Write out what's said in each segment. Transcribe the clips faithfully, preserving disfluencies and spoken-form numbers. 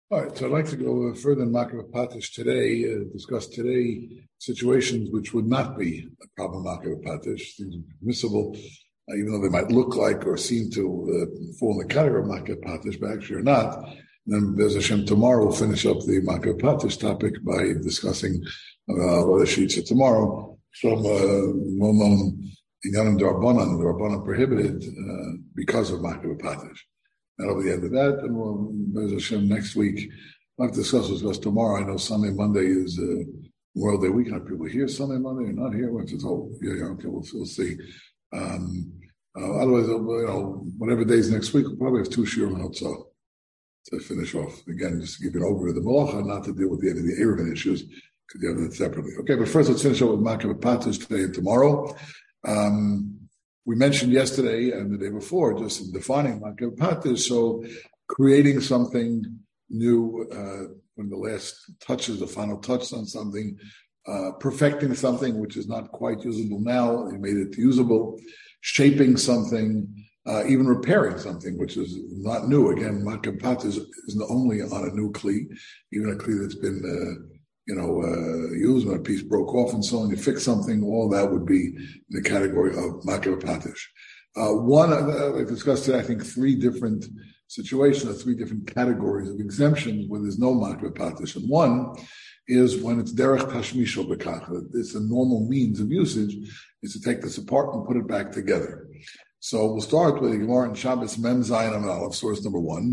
All right, so I'd like to go further in Makav Patish today, uh, discuss today situations which would not be a problem Makav Patish, things permissible, uh, even though they might look like or seem to uh, fall in the category of Makav Patish, but actually are not. And then Bez Hashem tomorrow we'll finish up the Makav Patish topic by discussing uh, other sheets of tomorrow from well-known Inyanim D'Rabbanan, the Rabbanan prohibited uh, because of Makav Patish. That'll be the end of that, and we'll, Bez Hashem, next week, I'll have to discuss this because tomorrow, I know Sunday, Monday is uh, World Day weekend. People here Sunday, Monday, or not here? What's it all? Yeah, yeah, okay, we'll, we'll see. Um, uh, otherwise, you know, whatever days next week, we'll probably have two shiurim also to finish off. Again, just to give you an overview of the Malacha, not to deal with the end of the Eruvin issues, because you have that separately. Okay, but first, let's finish up with Makav Patish today and tomorrow. Um, We mentioned yesterday and the day before, just in defining Makav Patish, so creating something new, uh, when the last touches, the final touch on something, uh, perfecting something which is not quite usable now, you made it usable, shaping something, uh, even repairing something which is not new. Again, Makav Patish isn't only on a new kli, even a kli that's been uh, you know, uh, used when a piece broke off and so on, you fix something, all that would be in the category of Makav Patish. Uh, one, uh, I discussed today, I think, three different situations, or three different categories of exemptions where there's no Makav Patish. And one is when it's derech tashmisho bekach. It's a normal means of usage, is to take this apart and put it back together. So we'll start with the Gemara in Shabbos Mem Zayin Amud Aleph, source number one,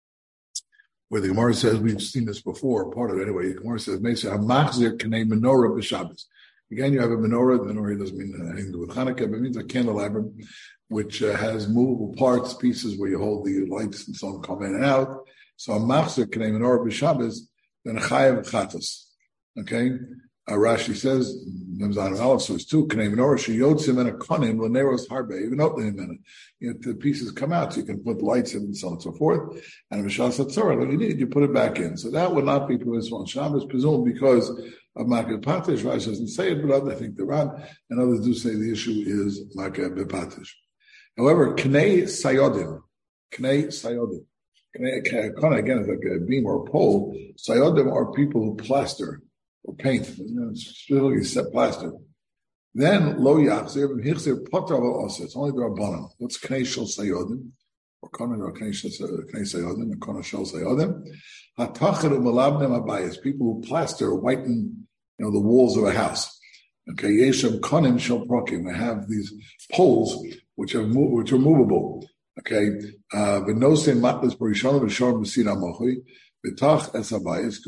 where the Gemara says, we've seen this before, part of it anyway, the Gemara says, Mesa HaMachzir K'nei Menorah B'Shabbos. Again, you have a menorah. The menorah doesn't mean anything to do with Hanukkah, but it means a candelabrum, which uh, has movable parts, pieces where you hold the lights and so on, come in and out. So HaMachzir K'nei Menorah B'Shabbos, then a Chayav Chatas. Okay? Uh, Rashi says, Memzan Aleph source two, K'nei Menorah Sheyotzim and a Konim L'Neros Harbe, even opening a minute. You know, the pieces come out, so you can put lights in and so on and so forth. And Mishal Satzorah, when you need, you put it back in. So that would not be permissible on Shabbos, presumably because of Makav Patish. Rashi doesn't say it, but others, I think the Ran and others do say the issue is Makav Patish. However, K'nei Sayodim, K'nei Sayodim, K'nei, again, is like a beam or a pole. Sayodim are people who plaster or paint, you know, specifically set plaster. Then lo yachzir v'hichzir potter also. It's only the Rabbanan. What's K'nei Shel Sayodim, or K'nei or K'nei Sayodim, or K'nei Shel Sayodim? Hatachar u'malabnem abayis, people who plaster or whiten, you know, the walls of a house. Okay, yeshem konim shel prokim. They have these poles which are which are movable. Okay, v'nosein matlas b'rishon v'shor b'sira mochi. It's a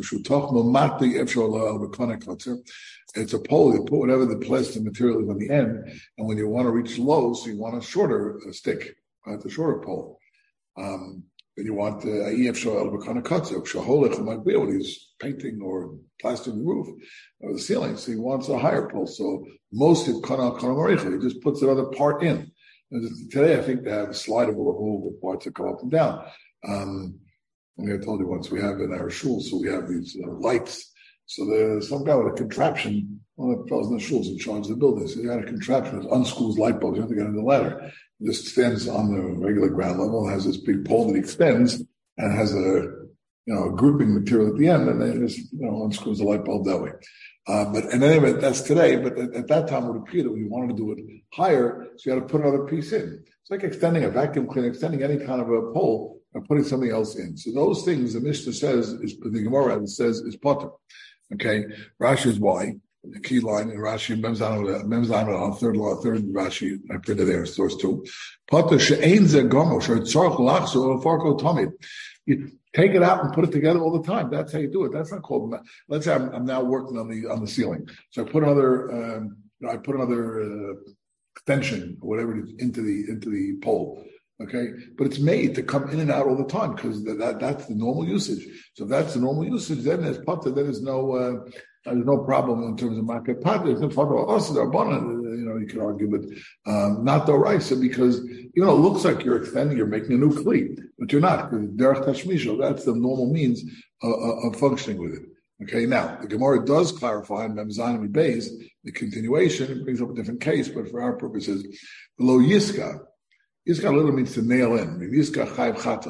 pole, you put whatever the plastic material is on the end, and when you want to reach low, so you want a shorter uh, stick, right, the shorter pole. Um, then you want the E F Shoel Bekana Katzer, Shaholech might be when he's painting or plastering the roof or the ceiling, so he wants a higher pole. So most of Kana Kana Maricha, he just puts another part in. And today, I think they have slidable or movable parts that go up and down. Um, I told you once, we have in our shul, so we have these uh, lights. So there's some guy with a contraption, one of the fellows in the shuls in charge of the building. So he had a contraption that unscrews light bulbs. You have to get on the ladder. It just stands on the regular ground level, has this big pole that extends, and has a, you know, a grouping material at the end, and then just, you know, unscrews the light bulb that way. Uh, but in any event, that's today. But at, at that time, it would appear that we wanted to do it higher, so you had to put another piece in. It's like extending a vacuum cleaner, extending any kind of a pole, and putting something else in. So those things the Mishnah says, is the Gemara says is potter. Okay, Rashi is why. The key line in Rashi, Memzan, third law, third Rashi, I printed there, source two. Potter she'ein ze gomo, she'tzorch lachso farko tamid. You take it out and put it together all the time. That's how you do it. That's not called. Let's say I'm, I'm now working on the on the ceiling, so I put another, um, you know, I put another uh, extension or whatever it is into the into the pole. Okay, but it's made to come in and out all the time because that, that that's the normal usage. So if that's the normal usage, then there's potter. Then there's no uh, there's no problem in terms of Makav Patish. There's no potter. Also, the Rabbanan, you know, you can argue, but um, not the Raisa because you know it looks like you're extending, you're making a new kli, but you're not. Because derech tashmisho, that's the normal means of, of functioning with it. Okay, now the Gemara does clarify in Memzan and Beis the continuation. It brings up a different case, but for our purposes, below Yiska. Yiska literally means to nail in. Yiska chayv chatos.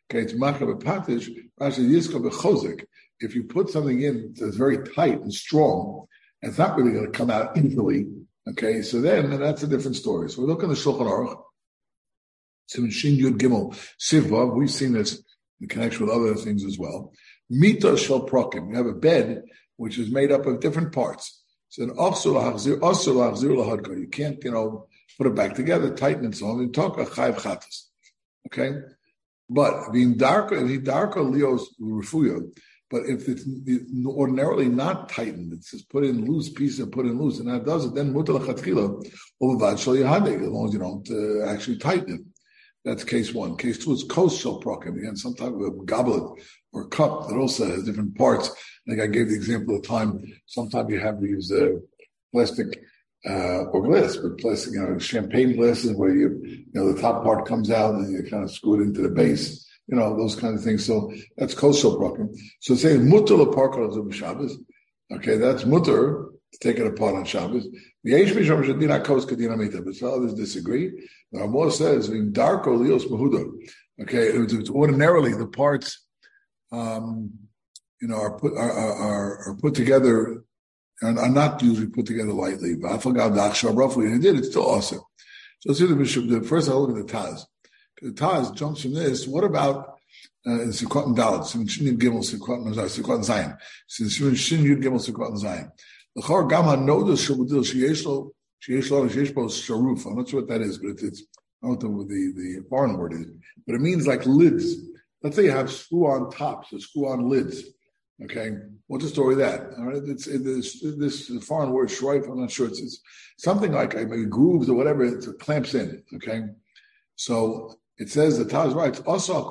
Okay, it's makav patish. Rashi yiska bechozik. If you put something in that's very tight and strong, and it's not really going to come out easily. Okay, so then and that's a different story. So we look at the Shulchan Aruch. Shin Yud Gimel Sivva. We've seen this in connection with other things as well. Mita shel prokim. You have a bed which is made up of different parts. So an also lahachzir, also lahachzir lahadka. You can't, you know, put it back together, tighten it so on. We talk a chayv chatas. Okay, but the darker, the darker leos refuya. But if it's ordinarily not tightened, it's just put in loose piece and put in loose, and that does it, then mutal chatchila overvad shal yahadeg, as long as you don't uh, actually tighten it. That's case one. Case two is kos shel prokim. Again, some type of a goblet or cup that also has different parts. Like I gave the example of the time, sometimes you have these uh, plastic uh, or glass, but plastic, you know, champagne glasses where you, you know, the top part comes out and you kind of screw it into the base. You know, those kind of things. So that's kosel prokim. So saying mutter leparkal of Shabbos. Okay, that's mutter to take it apart on Shabbos. The Eish Misham Shadina Kos Kadina Mita, but others disagree. The Ramah says in Darko Lios Mahuda. Okay, it's, it's ordinarily the parts, um, you know, are put are are, are put together and are not usually put together lightly. But I forgot the Achshar roughly, and it did. It's still awesome. So let's see the Bishop. The first I look at the Taz. The Taz jumps from this. What about uh, in Sukkot and Dalet? Since Shin Yud Gimel Sukkot and Sukkot and Zion. Since Shin Yud Gimel Sukkot and Zion. The Chor Gama notice Shabudil Sheyeshlo Sheyeshlo Sheyeshlo Sharuf. I'm not sure what that is, but it's, it's I don't know what the the foreign word is, but it means like lids. Let's say you have screw-on tops or screw-on lids. Okay, what's the story of that? All right, it's, it's this foreign word shreif. I'm not sure. It's, it's something like maybe grooves or whatever. It clamps in. Okay, so. It says the Taz writes also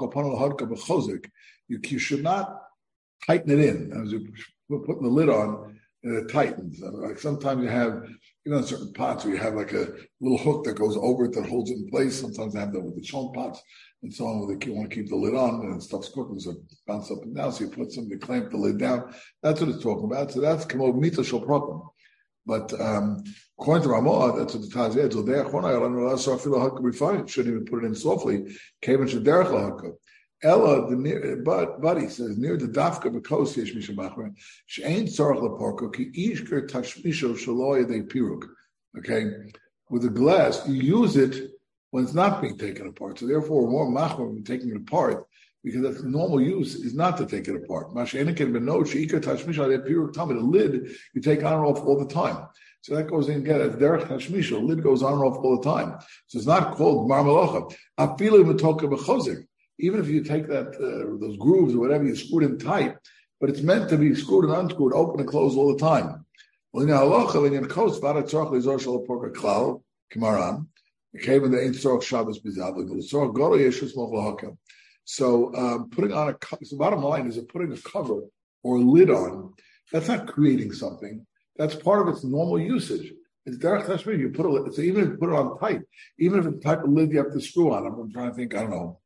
you, you should not tighten it in as you putting the lid on and it tightens. Like sometimes you have, you know, certain pots where you have like a little hook that goes over it that holds it in place. Sometimes they have that with the chon pots and so on where they want to keep the lid on and stuff's cooking, so it bounces up and down. So you put something to clamp the lid down. That's what it's talking about. So that's kamo mita shel prokim. But um, according to Ramah, that's what the Taz is. Shouldn't even put it in softly. Ella, the but but he says near the dafka because yesh mishamachmer she ain't tzarich leparko ki ishker tashmisho shaloy de piruk. Okay, with a glass you use it when it's not being taken apart. So therefore, more machmer when taking it apart because that's normal use is not to take it apart. Mashenikin benot sheikar tashmisho de piruk. Tell me the lid you take on and off all the time. So that goes in again as derech tashmisho. Lid goes on and off all the time. So it's not called marmalocha. Afilu metoka b'chozik. Even if you take that uh, those grooves or whatever, you screw it in tight, but it's meant to be screwed and unscrewed, open and closed all the time. Well, in halacha, when you're close, v'ada tzorach lezor shel porka klal k'maran, okay, when they ain't tzorach Shabbos b'zav, tzorach goro yeshus moch lahaka. So um, putting on a, so the bottom line is that putting a cover or a lid on, that's not creating something. That's part of its normal usage. It's derech tashmir. You put a lid, so even if you put it on tight, even if it's the type of lid you have to screw on, I'm, I'm trying to think, I don't know,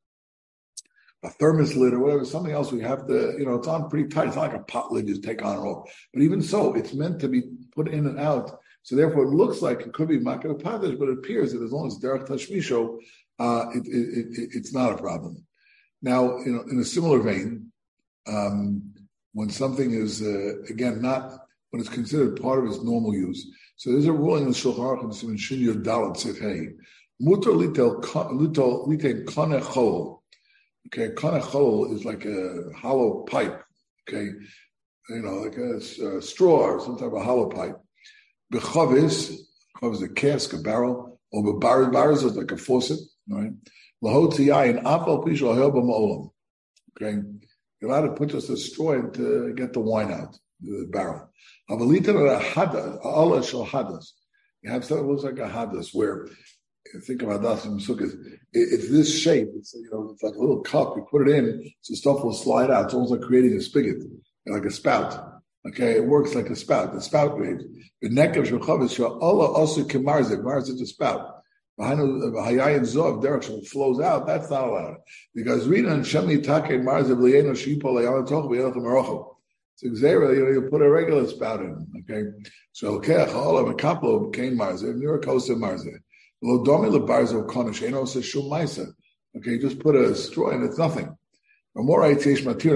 a thermos lid or whatever, something else we have to, you know, it's on pretty tight. It's not like a pot lid you just take on and off. But even so, it's meant to be put in and out. So therefore, it looks like it could be makar padish, but it appears that as long as derech tashmisho, uh, it, it, it, it's not a problem. Now, you know, in a similar vein, um, when something is, uh, again, not, when it's considered part of its normal use. So there's a ruling in the Shulchan Aruch in Shin Yud Dalet said, hey, mutar litel litel kaneh chol. Okay, kaneh is like a hollow pipe. Okay, you know, like a, a straw or some type of hollow pipe. Bechavis, chavis a cask, a barrel, or bebaris, baris is like a faucet. Right? Lahotiyayin afal pishal helba ma'olam. Okay, you're allowed to put just a straw in to get the wine out the barrel. Avalita a hadas, Allah shal hadas. You have something that looks like a hadas where. Think about that from Sukkot. It's this shape. It's, you know, it's like a little cup. You put it in, so stuff will slide out. It's almost like creating a spigot, like a spout. Okay, it works like a spout. The spout waves. The neck of Shulchavitz, Allah also kemarzik. Marzik is a spout. Behind the hayayin zov direction flows out. That's not allowed because reading and shemi take marzik liyeno shipo leyayin toch b'yelach merochel. So exactly, you know, you put a regular spout in. Okay, so keach Allah mekaplo became marzik. Nirakosa marzik. Okay, just put a straw in, it's nothing. Okay, the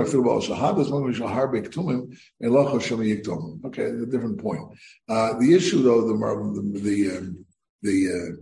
different point. Uh, the issue, though, the the the um, the uh,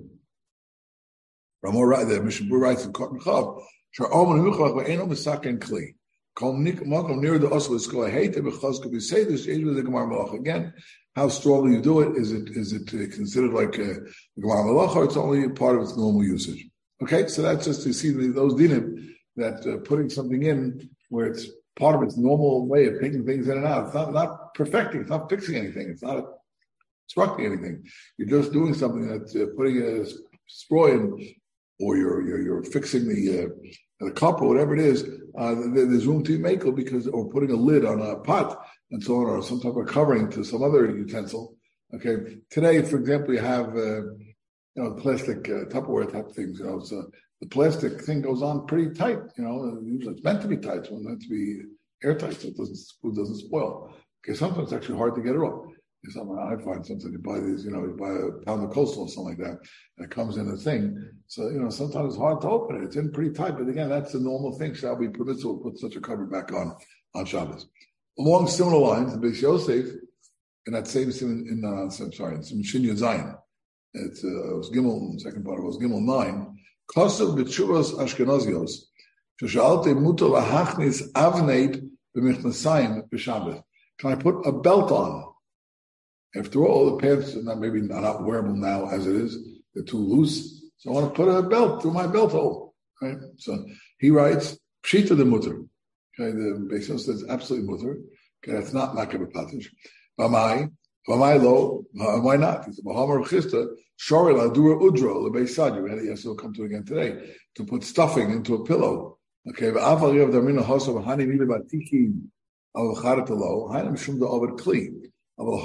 Ramor, the Mishnah writes in Cotton Chav, Sha'omen Muchalach Ve'eno Misaken Kli. Kom Malcolm near the Oslo is called Hate because could we say this age with the Gemara Malach again? How strongly you do it? Is it is it considered like a Gemara Malach, or it's only part of its normal usage? Okay, so that's just to see those dinim that uh, putting something in where it's part of its normal way of taking things in and out. It's not not perfecting. It's not fixing anything. It's not obstructing anything. You're just doing something that's uh, putting a straw in, or you're you're, you're fixing the uh, the cup or whatever it is. Uh, there's room to make it because, or putting a lid on a pot and so on, or some type of covering to some other utensil. Okay. Today, for example, you have uh, you know plastic uh, Tupperware type things. You know, so the plastic thing goes on pretty tight. You know, usually it's meant to be tight, so it's meant to be airtight, so it doesn't food doesn't spoil. Okay. Sometimes it's actually hard to get it off. Something I find sometimes you buy these, you know, you buy a pound of coastal or something like that, and it comes in a thing. So, you know, sometimes it's hard to open it. It's in pretty tight, but again, that's the normal thing. Shall we permissible to put such a cover back on on Shabbos? Along similar lines, in Beis Yosef, in that same sim, in uh, I'm sorry, in Shin Yud Zayin, it's uh, it was Gimel, second part of it was Gimel nine. Kosev b'tshuvos Ashkenazios, sheshalte mutar lahachnis avneit b'michnasayim b'Shabbos. Can I put a belt on? After all, the pants are not maybe not wearable now as it is; they're too loose. So I want to put a belt through my belt hole. Right? So he writes, "Pshita the mutter." Okay, the Beis Yosef says absolutely mutter. Okay, that's not makabel patish. V'mai, v'mai lo. Why not? He said, "V'hamar chista shori ladura udro lebeis sadu." We had yes, we'll come to it again today to put stuffing into a pillow. Okay, v'afal yav darmina hosav hani nili batiki al charatalo hainam shum da over kli. Here's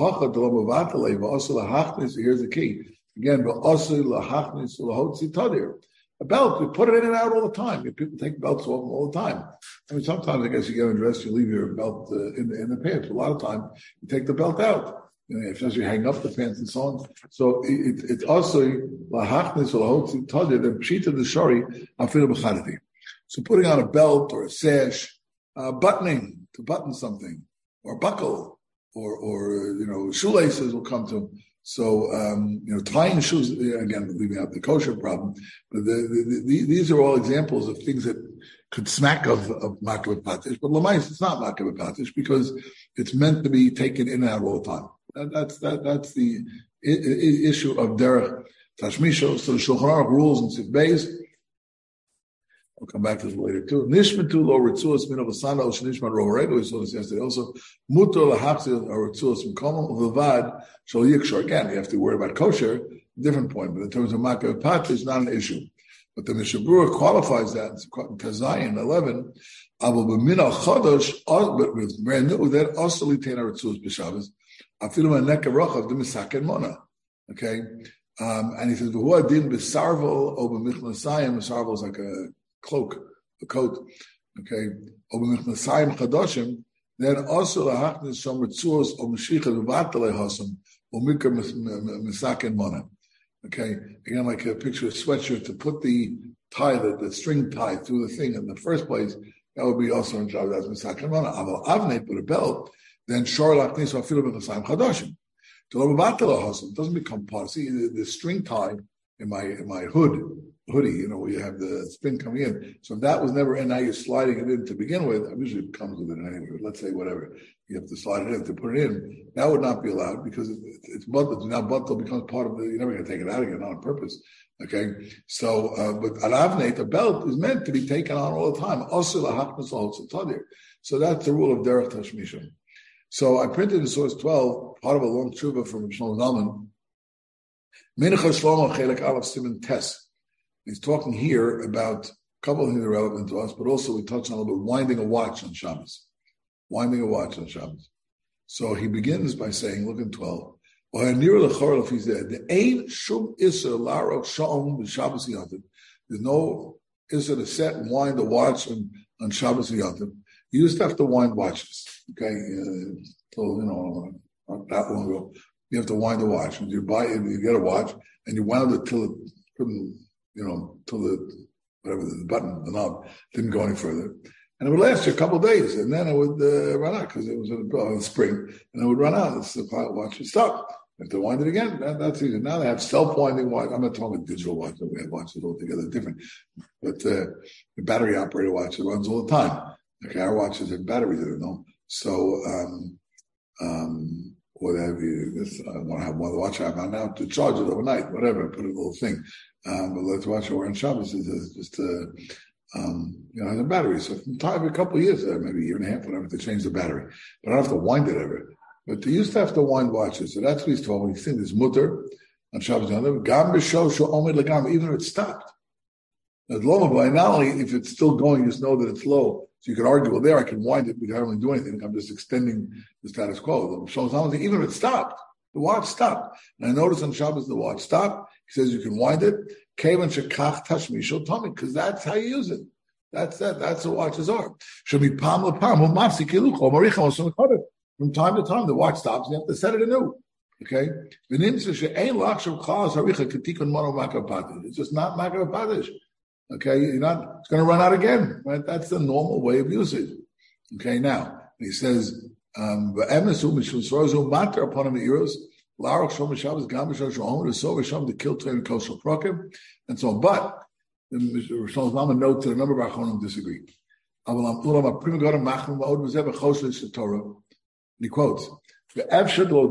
the key. Again, a belt, you put it in and out all the time. People take belts off them all the time. I mean, sometimes I guess you get undressed, you leave your belt uh, in, the, in the pants. A lot of time, you take the belt out. You know, especially you hang up the pants and so on. So it, it, it's also lahachnis or lahotzi tadir, the pshita the shari, afilu b'chadati. So putting on a belt or a sash, uh, buttoning to button something, or buckle, Or, or you know, shoelaces will come to. So, um, you know, tying shoes, again, leaving out the kosher problem, but the, the, the, these are all examples of things that could smack of, of makabel patish, but lamais, it's not makabel patish because it's meant to be taken in and out all the time. That, that's, that, that's the I, I, issue of derech tashmisho. So the Shulchan Aruch rules in Sif Beis. I'll come back to this later too. Nishmatu lo ritzuos min avasana o shenishmat rovarego. We saw this yesterday also. Muto lahapsil or ritzuos from komon ulevad shal yikshor. Again, you have to worry about kosher. Different point, but in terms of makabel patish, it's not an issue. But the Mishnah Berurah qualifies that in Tazayin eleven. Avo b'mina chodosh, but with brand new, that also litain ritzuos b'Shabbos. Afilu ma'neka rochav d'misaken mona. Okay, um, and he says v'hu adin b'sarvel o b'michnasayim. Sarvel is like a cloak, a coat, okay, then also the hachnis some ritzuos or mashicha v'vatale hasam or mikra misaken mona. Okay, again, like a picture of a sweatshirt to put the tie, the, the string tie through the thing in the first place, that would be also in Shabbos as misaken mona. Aval avnei, put a belt, then shor lachnis afilu b'chasayim chadashim. To lo v'vatale hasam doesn't become part. See, the, the string tie in my in my hood. hoodie, you know, where you have the spin coming in. So if that was never in, now you're sliding it in to begin with. Usually it comes with it anyway, but let's say whatever. You have to slide it in to put it in. That would not be allowed because it, it, it's bundled. Now bundle becomes part of the, you're never going to take it out again, not on purpose. Okay. So, uh, but alavneit, the belt is meant to be taken on all the time. Also, so that's the rule of derech tashmisha. So I printed in source twelve, part of a long tshuva from Shlomo Zalman. Mincha Shlomo Chelek Aleph Siman Tes. He's talking here about a couple of things that are relevant to us, but also we touched on a little bit winding a watch on Shabbos. Winding a watch on Shabbos. So he begins by saying, look in twelve, there's no issur to set and wind a watch on, on Shabbos and Yom Tov. You used to have to wind watches, okay? Uh, till, you know, not that long ago. You have to wind a watch. And you buy it, you get a watch, and you wound it till it couldn't, you know, till the, whatever, the button, the knob, didn't go any further. And it would last you a couple of days, and then it would uh, run out because it was in the spring, and it would run out. It's the watch would stop. If they wind it again, that, that's easy. Now they have self-winding watch. I'm not talking digital watch. We have watches altogether different. But uh, the battery operated watch, it runs all the time. Okay, our watches have batteries in it, no? So, um, um, whatever you, this, I want to have one of the watch I have now to charge it overnight, whatever, put a little thing. Um, but let's watch it we're on Shabbos is just, uh, um, you know, has a battery. So from time, every couple of years, uh, maybe a year and a half, whatever, to change the battery. But I don't have to wind it ever. But they used to have to wind watches. So that's what he's talking. He's saying this mutter on Shabbos. Even if it stopped. As long as not only if it's still going, you just know that it's low. So you can argue, well, there I can wind it because I don't really do anything. I'm just extending the status quo. Even if it stopped, the watch stopped. And I noticed on Shabbos the watch stopped. He says you can wind it. Because that's how you use it. That's that. That's what watches are. From time to time, the watch stops, and you have to set it anew. Okay? It's just not makar padish. Okay? You're not, it's going to run out again. Right? That's the normal way of usage. Okay? Now, he says, um, and so on. But, the Rosh note to a number of Achonim disagree. He quotes, he said there's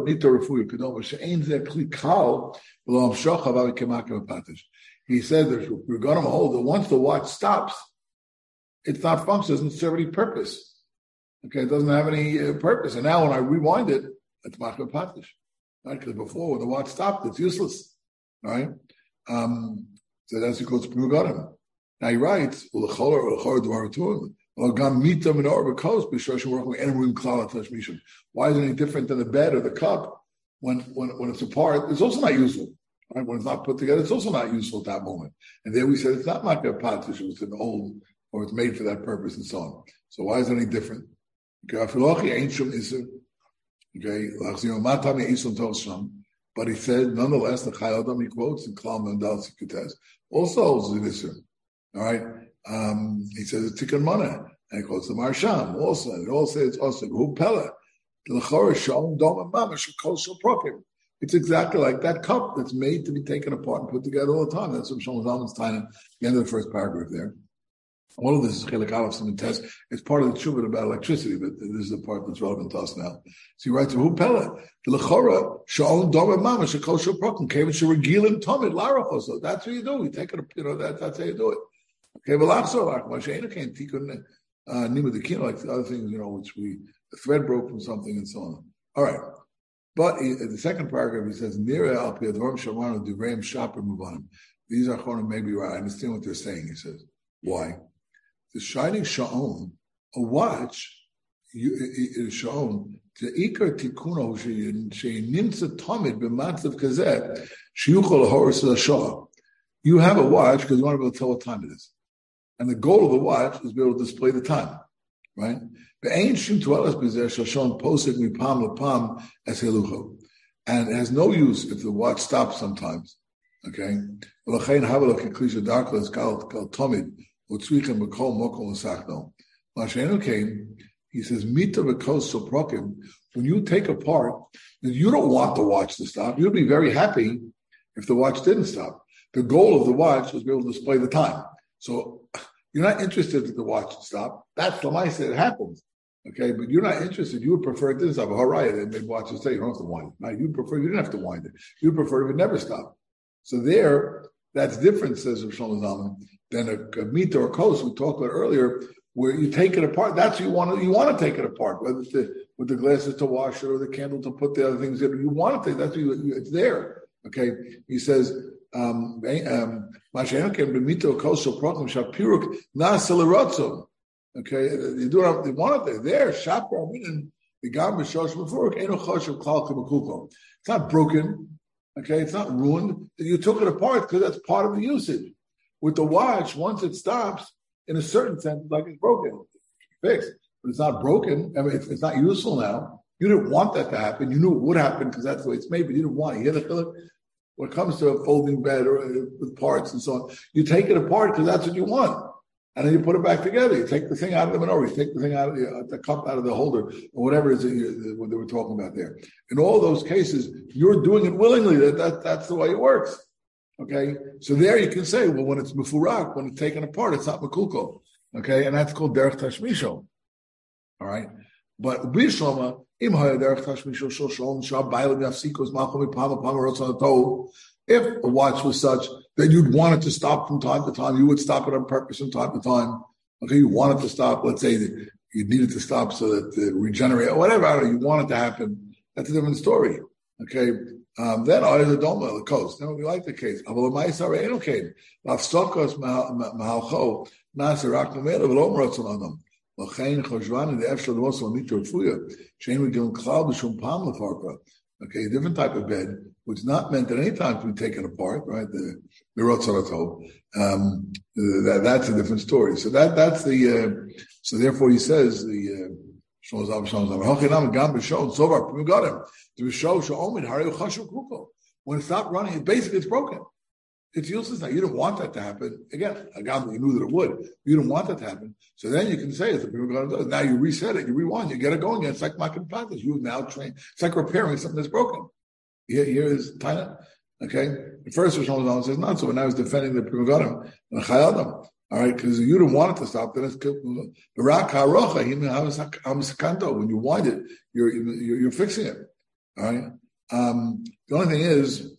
we're going to hold that once the watch stops, it's not functional, it doesn't serve any purpose. Okay, it doesn't have any uh, purpose. And now when I rewind it, it's makar patish. Right? Because before when the watch stopped, it's useless. Right? Um, so that's he quotes Prugadim. Now he writes, why is it any different than the bed or the cup when, when, when it's apart? It's also not useful. Right? When it's not put together, it's also not useful at that moment. And then we said it's not like a patish, it's an old, or it's made for that purpose and so on. So why is it any different? Okay, but he said, nonetheless, the Chayei Adam he quotes in Klal Mendal Sikutes also holds the Isser. All right. Um, he says it's Tikkun Mana, and he quotes the Marsham also, and it all says it's also Hu Pella. It's exactly like that cup that's made to be taken apart and put together all the time. That's what Shlomo Zalman's tying at the end of the first paragraph there. All of this is Chelik Aleph Siman Tes. It's part of the Teshuvah about electricity, but this is the part that's relevant to us now. So he writes, Hu Pella, the Lechora, Sha'ol Doma Mama, Shekol Shoprokim, Kevin Sheregilim Tomid, Larachoso. That's what you do. You take it, you know, that, that's how you do it. Okay, but Lachso, Masha'ena can't tikkun Nima the Kino, like the other things, you know, which we, the thread broke from something and so on. All right. But he, in the second paragraph, he says, Nira al Piadvarim Shamanu Divrayim Shaper Mubanim. These are Chonim maybe right. I understand what they're saying, he says. Why? The shining sha'on, a watch, is sha'on, the ikar tikuno she'nimtza tomid b'matzav kazeh, she'uchol horis l'shah. You have a watch because you want to be able to tell what time it is. And the goal of the watch is to be able to display the time, right? Be'ein shim tuelas b'zeh shashon posik mipam lepam es helucho. And it has no use if the watch stops sometimes, okay? V'lachein havelach keklisha darklas kal tomid. He says, Mita v'kos soprokim, when you take apart, you don't want the watch to stop. You'd be very happy if the watch didn't stop. The goal of the watch was to be able to display the time. So you're not interested that the watch to stop. That's the mice that it happens. Okay, but you're not interested. You would prefer it didn't stop. All right, and maybe watches say you don't have to wind it. No, you prefer you didn't have to wind it. You prefer if it never stopped. So there, that's different, says Rav Shlomo Zalman, than a, a meat or a kos we talked about earlier, where you take it apart. That's what you want to, you want to take it apart, whether it's the, with the glasses to wash it or the candle to put the other things in. You want to take, that's what you, you, it's there. Okay. He says, um, um, okay, you do it, they want it there. It's not broken. Okay. It's not ruined. You took it apart because that's part of the usage. With the watch, once it stops, in a certain sense, like it's broken, fixed, but it's not broken. I mean, it's, it's not useful now. You didn't want that to happen. You knew it would happen because that's the way it's made, but you didn't want it. You had to, when it comes to a folding bed or uh, with parts and so on, you take it apart because that's what you want. and then you put it back together. You take the thing out of the menorah, you take the thing out of the, uh, the cup out of the holder, or whatever it is that you, what they were talking about there. In all those cases, you're doing it willingly. That, that That's the way it works. Okay? So there you can say, well, when it's mefurak, when it's taken apart, it's not mekulko. Okay? And that's called derech tashmisho. All right? But b'shloma, im haya derech tashmisho shel shalom shab ba'ilem yafsikos malchom ipam apam rotzon tov. If a watch was such that you'd want it to stop from time to time, you would stop it on purpose from time to time. Okay, you want it to stop. Let's say that you need it to stop so that it regenerate, or whatever. I don't know, you want it to happen. That's a different story. Okay, um, then I the doma the coast. Now we like the case. Okay, a different type of bed, which is not meant at any time to be taken apart, right? The Mirot Saratov. Um, that, that's a different story. So that, that's the, uh, so therefore he says, the, uh, when it's not running, it basically it's broken. It's useless now. You didn't want that to happen. Again, again, you knew that it would. You didn't want that to happen. So then you can say, as the people going to do, now you reset it, you rewind, you get it going again. It's like making practice. You now train. It's like repairing something that's broken. Here, here is Taina. Okay? The first Rosh Hashanah says not so, but now he's defending the Prima Godim and Chayadam. All right? Because you didn't want it to stop, then it's the Rak HaRocha, when you wind it, you're, you're, you're fixing it. All right? Um, the only thing is,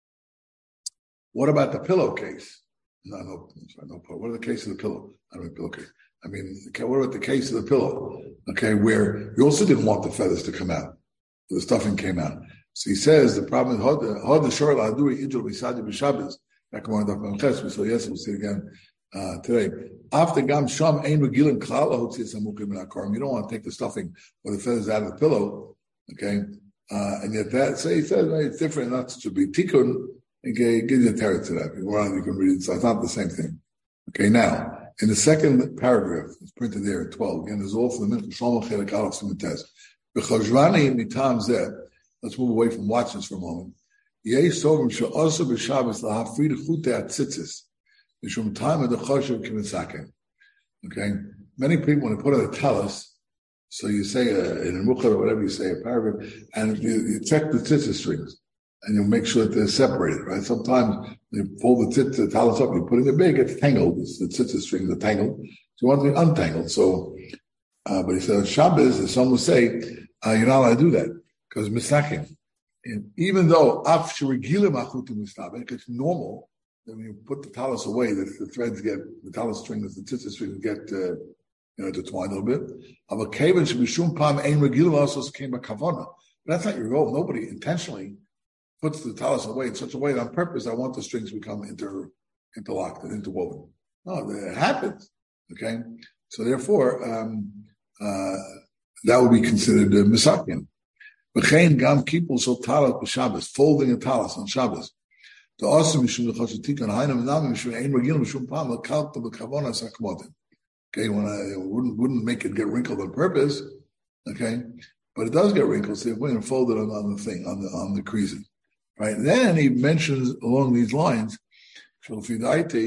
what about the pillowcase? No, no, sorry, no. What are the case of the pillow? I don't mean pillowcase. I mean, what about the case of the pillow? Okay, where you also didn't want the feathers to come out. The stuffing came out. So he says the problem is hod the shor la do ijul bisadi b'shabbos. Back on the Memches, we saw yesterday. We'll see it again uh, today. After gam sham ein regilim klal lahotzi samukim min hakarim. You don't want to take the stuffing or the feathers out of the pillow. Okay, uh, and yet that say he says right, it's different. Not to be tikkun. Okay, give you a terror to that. If you want, you can read it. So it's not the same thing. Okay, now, in the second paragraph, it's printed there at twelve. Again, there's all for the Mincha Shlomo Chelik Aleph Simitez. B'chazrani mitam zeh. Let's move away from watches for a moment. Yeh sovim she'osu b'Shabbos lahafrid chutei atzitzis. Mishum time of the choshev k'mitzaken. Okay, many people when they put on a talus, so you say a, in a mukhar or whatever you say a paragraph, and you, you check the tzitzis strings. And you make sure that they're separated, right? Sometimes you pull the tit, the talus up, you put it in the bag, it's tangled. It's, the tzitzis strings are tangled. So you want to be untangled. So, uh, but he said, Shabbos, as some will say, uh, you're not allowed to do that because misakim. And even though af shirigilim achutim mistabek, it's normal that when you put the talus away, that the threads get, the talus strings, the tzitzis strings get, uh, you know, intertwined a little bit. Of a kaven shemishum pam ein regilim also came a kavana. But that's not your goal. Nobody intentionally puts the talus away in such a way that on purpose, I want the strings to become inter, interlocked and interwoven. No, it happens. Okay? So therefore, um, uh, that would be considered uh, misakin. V'chein gam kipul shel talis b'Shabbos, folding a talus on Shabbos. The awesome mishum l'chashatikon hainam v'nam mishum ein regil mishum pam l'kalta l'kavona sakmotim. Okay, when I wouldn't wouldn't make it get wrinkled on purpose. Okay, but it does get wrinkled. So if we're going to fold it on, on the thing on the on the creases. Right. Then he mentions along these lines, baby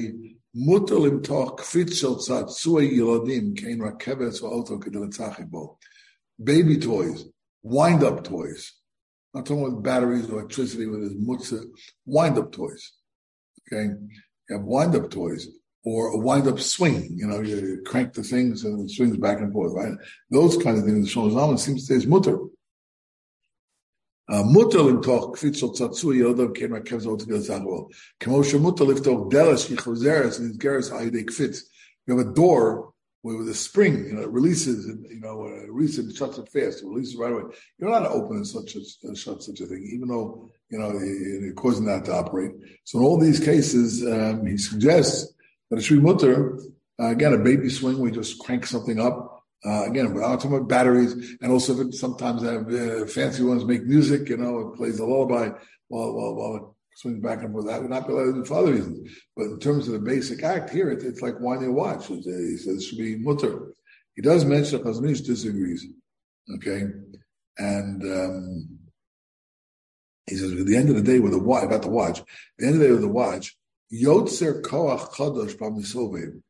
toys, wind-up toys. Not talking about batteries, electricity with his mutza, wind-up toys. Okay? You have wind-up toys or a wind-up swing. You know, you crank the things and it swings back and forth, right? Those kind of things. The Shlomo Zalman seems to say is mutter. Mutter limtoch kfitzel tzatzui yodav came right comes all together well. Kemosha mutter liftoch delas yichozeres and geras ayidei kfitz. You have a door where with a spring, you know, it releases and you know, it releases and shuts it fast. It releases right away. You're not allowed to open and such a, shut such a thing, even though you know you're causing that to operate. So in all these cases, um, he suggests that it should be mutter. Uh, again, a baby swing, we just crank something up. Uh, again, we're talking about batteries, and also if it, sometimes I have uh, fancy ones make music, you know, it plays a lullaby while, while, while it swings back and forth. That would not be allowed to do for other reasons. But in terms of the basic act here, it, it's like winding a watch. He says it should be mutter. He does mention that Chazon Ish disagrees. Okay? And um, he says, at the end of the day with the watch, about the watch, at the end of the day with the watch, Yotzer Koach Chadosh B'Misovev.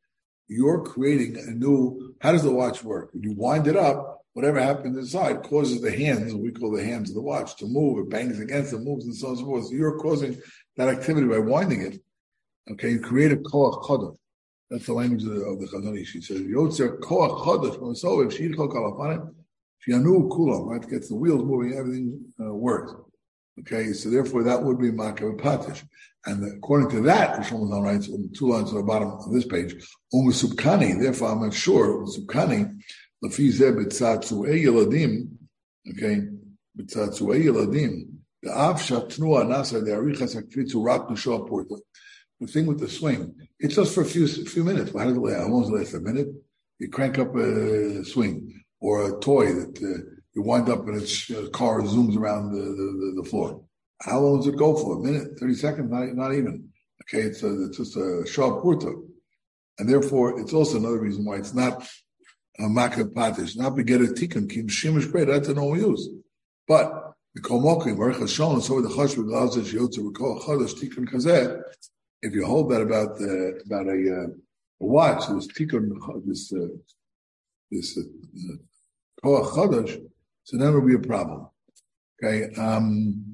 you're creating a new, how does the watch work? When you wind it up, whatever happens inside causes the hands, we call the hands of the watch, to move. It bangs against it, moves, and so on and so forth. So you're causing that activity by winding it. Okay, you create a koach chodosh. That's the language of the, of the Chazon Ish. He says, Yotzer koach chodosh from so if she'id chol kalafanim, shianu kulam, right? Gets the wheels moving, everything uh, works. Okay, so therefore that would be makav patish. And according to that, the Shlomo writes on two lines on the bottom of this page, Umu subkani, therefore I'm not sure, subkani, lafi zeh b'tzatzuei yeladim, okay, b'tzatzuei yeladim, the avshat tnua nasa, the arichas hakfitzu rak nusho porta. The thing with the swing, it's just for a few few minutes. How does it last? How long does it last? A minute? You crank up a swing or a toy that uh, you wind up and its uh, car zooms around the, the, the floor. How long does it go for? A minute? thirty seconds? Not, not even. Okay, it's, a, it's just a sharp purta. And therefore, it's also another reason why it's not a makav patish. Not beget a tikkun, kim shimish great, that's a no use. But, the komokim, Baruch Hashem, so the chosh v'glav zeh sheyotzer v'kol chodesh tikkun kazeh, if you hold that about uh, about a, uh, a watch, this tikkun, this uh, this koach uh, chodesh, so then it will be a problem. Okay, um,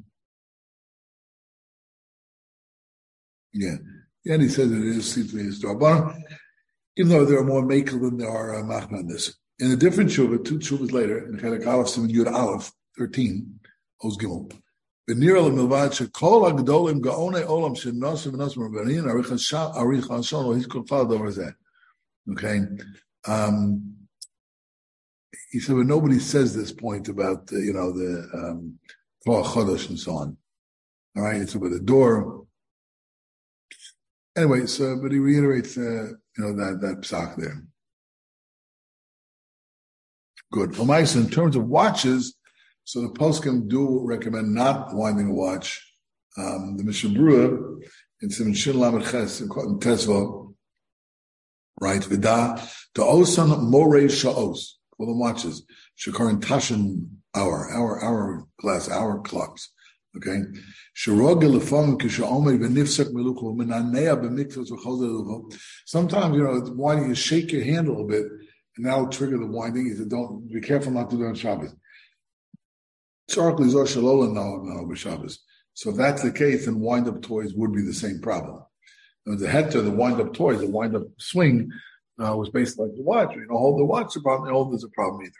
yeah, yeah. And he says it is sitri histor, even though there are more makel than there are uh, machman on this. In a different shuvah, two shuvahs later, in Chelek Aleph Siman Yud Aleph thirteen, Oz Gimel. Okay, um, he said, but nobody says this point about, uh, you know, the um, chodesh and so on. All right, it's about the door. Anyway, so, but he reiterates, uh, you know, that, that psak there. Good. In terms of watches, so the poskim do recommend not winding a watch. Um, the Mishnah Berurah in Siman Shin Lamed Ches in Tesva, right? Vida to osan more sha'os. Call them watches. Shekarin tashin hour, hour, hour glass, hour clocks. Okay. Sometimes, you know, winding, you shake your hand a little bit, and that'll trigger the winding. He said, don't be careful not to do it on Shabbos. Historically, Zor Shalola no no b'Shabbos. So if that's the case, then wind-up toys would be the same problem. Now, the heter, the wind-up toys, the wind-up swing uh, was based like the watch. You know, hold the watch is a problem. Hold is a problem either.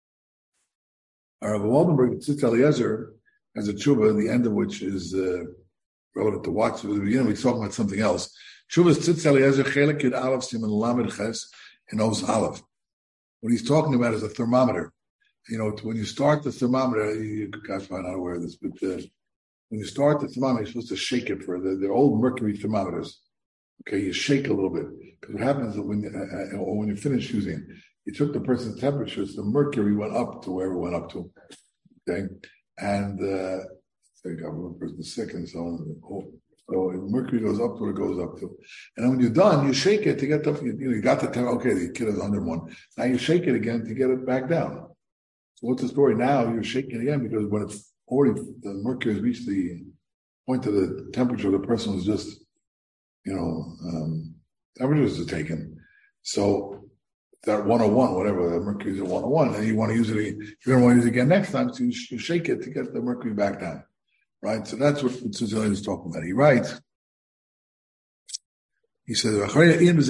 Rav Waldenberg, Tzitz Eliezer, has a tshuva, the end of which is uh, relative to watch. At the beginning, we're talking about something else. Tshuva is Tzitz Eliezer Chelek Yud Aleph Siman Lamed Ches in Oz Aleph. What he's talking about is a thermometer. You know, when you start the thermometer, you guys might not aware of this, but uh, when you start the thermometer, you're supposed to shake it for the, the old mercury thermometers. Okay, you shake a little bit. Because what happens is when, uh, or when you finish using it, you took the person's temperature, so the mercury went up to wherever it went up to. Okay? And, uh, say, God, one person's sick and so on. So mercury goes up to what it goes up to. And then when you're done, you shake it to get the, you know, you got the temperature, okay, the kid is under one. Now you shake it again to get it back down. So what's the story now? You're shaking again because when it's already, the mercury has reached the point of the temperature, the person was just, you know, um, temperatures are taken. So that one oh one, whatever, the mercury is at one oh one, and you want to use it, you're going to want to use it again next time, so you, you shake it to get the mercury back down. Right? So that's what Tzitz is talking about. He writes, he says, he has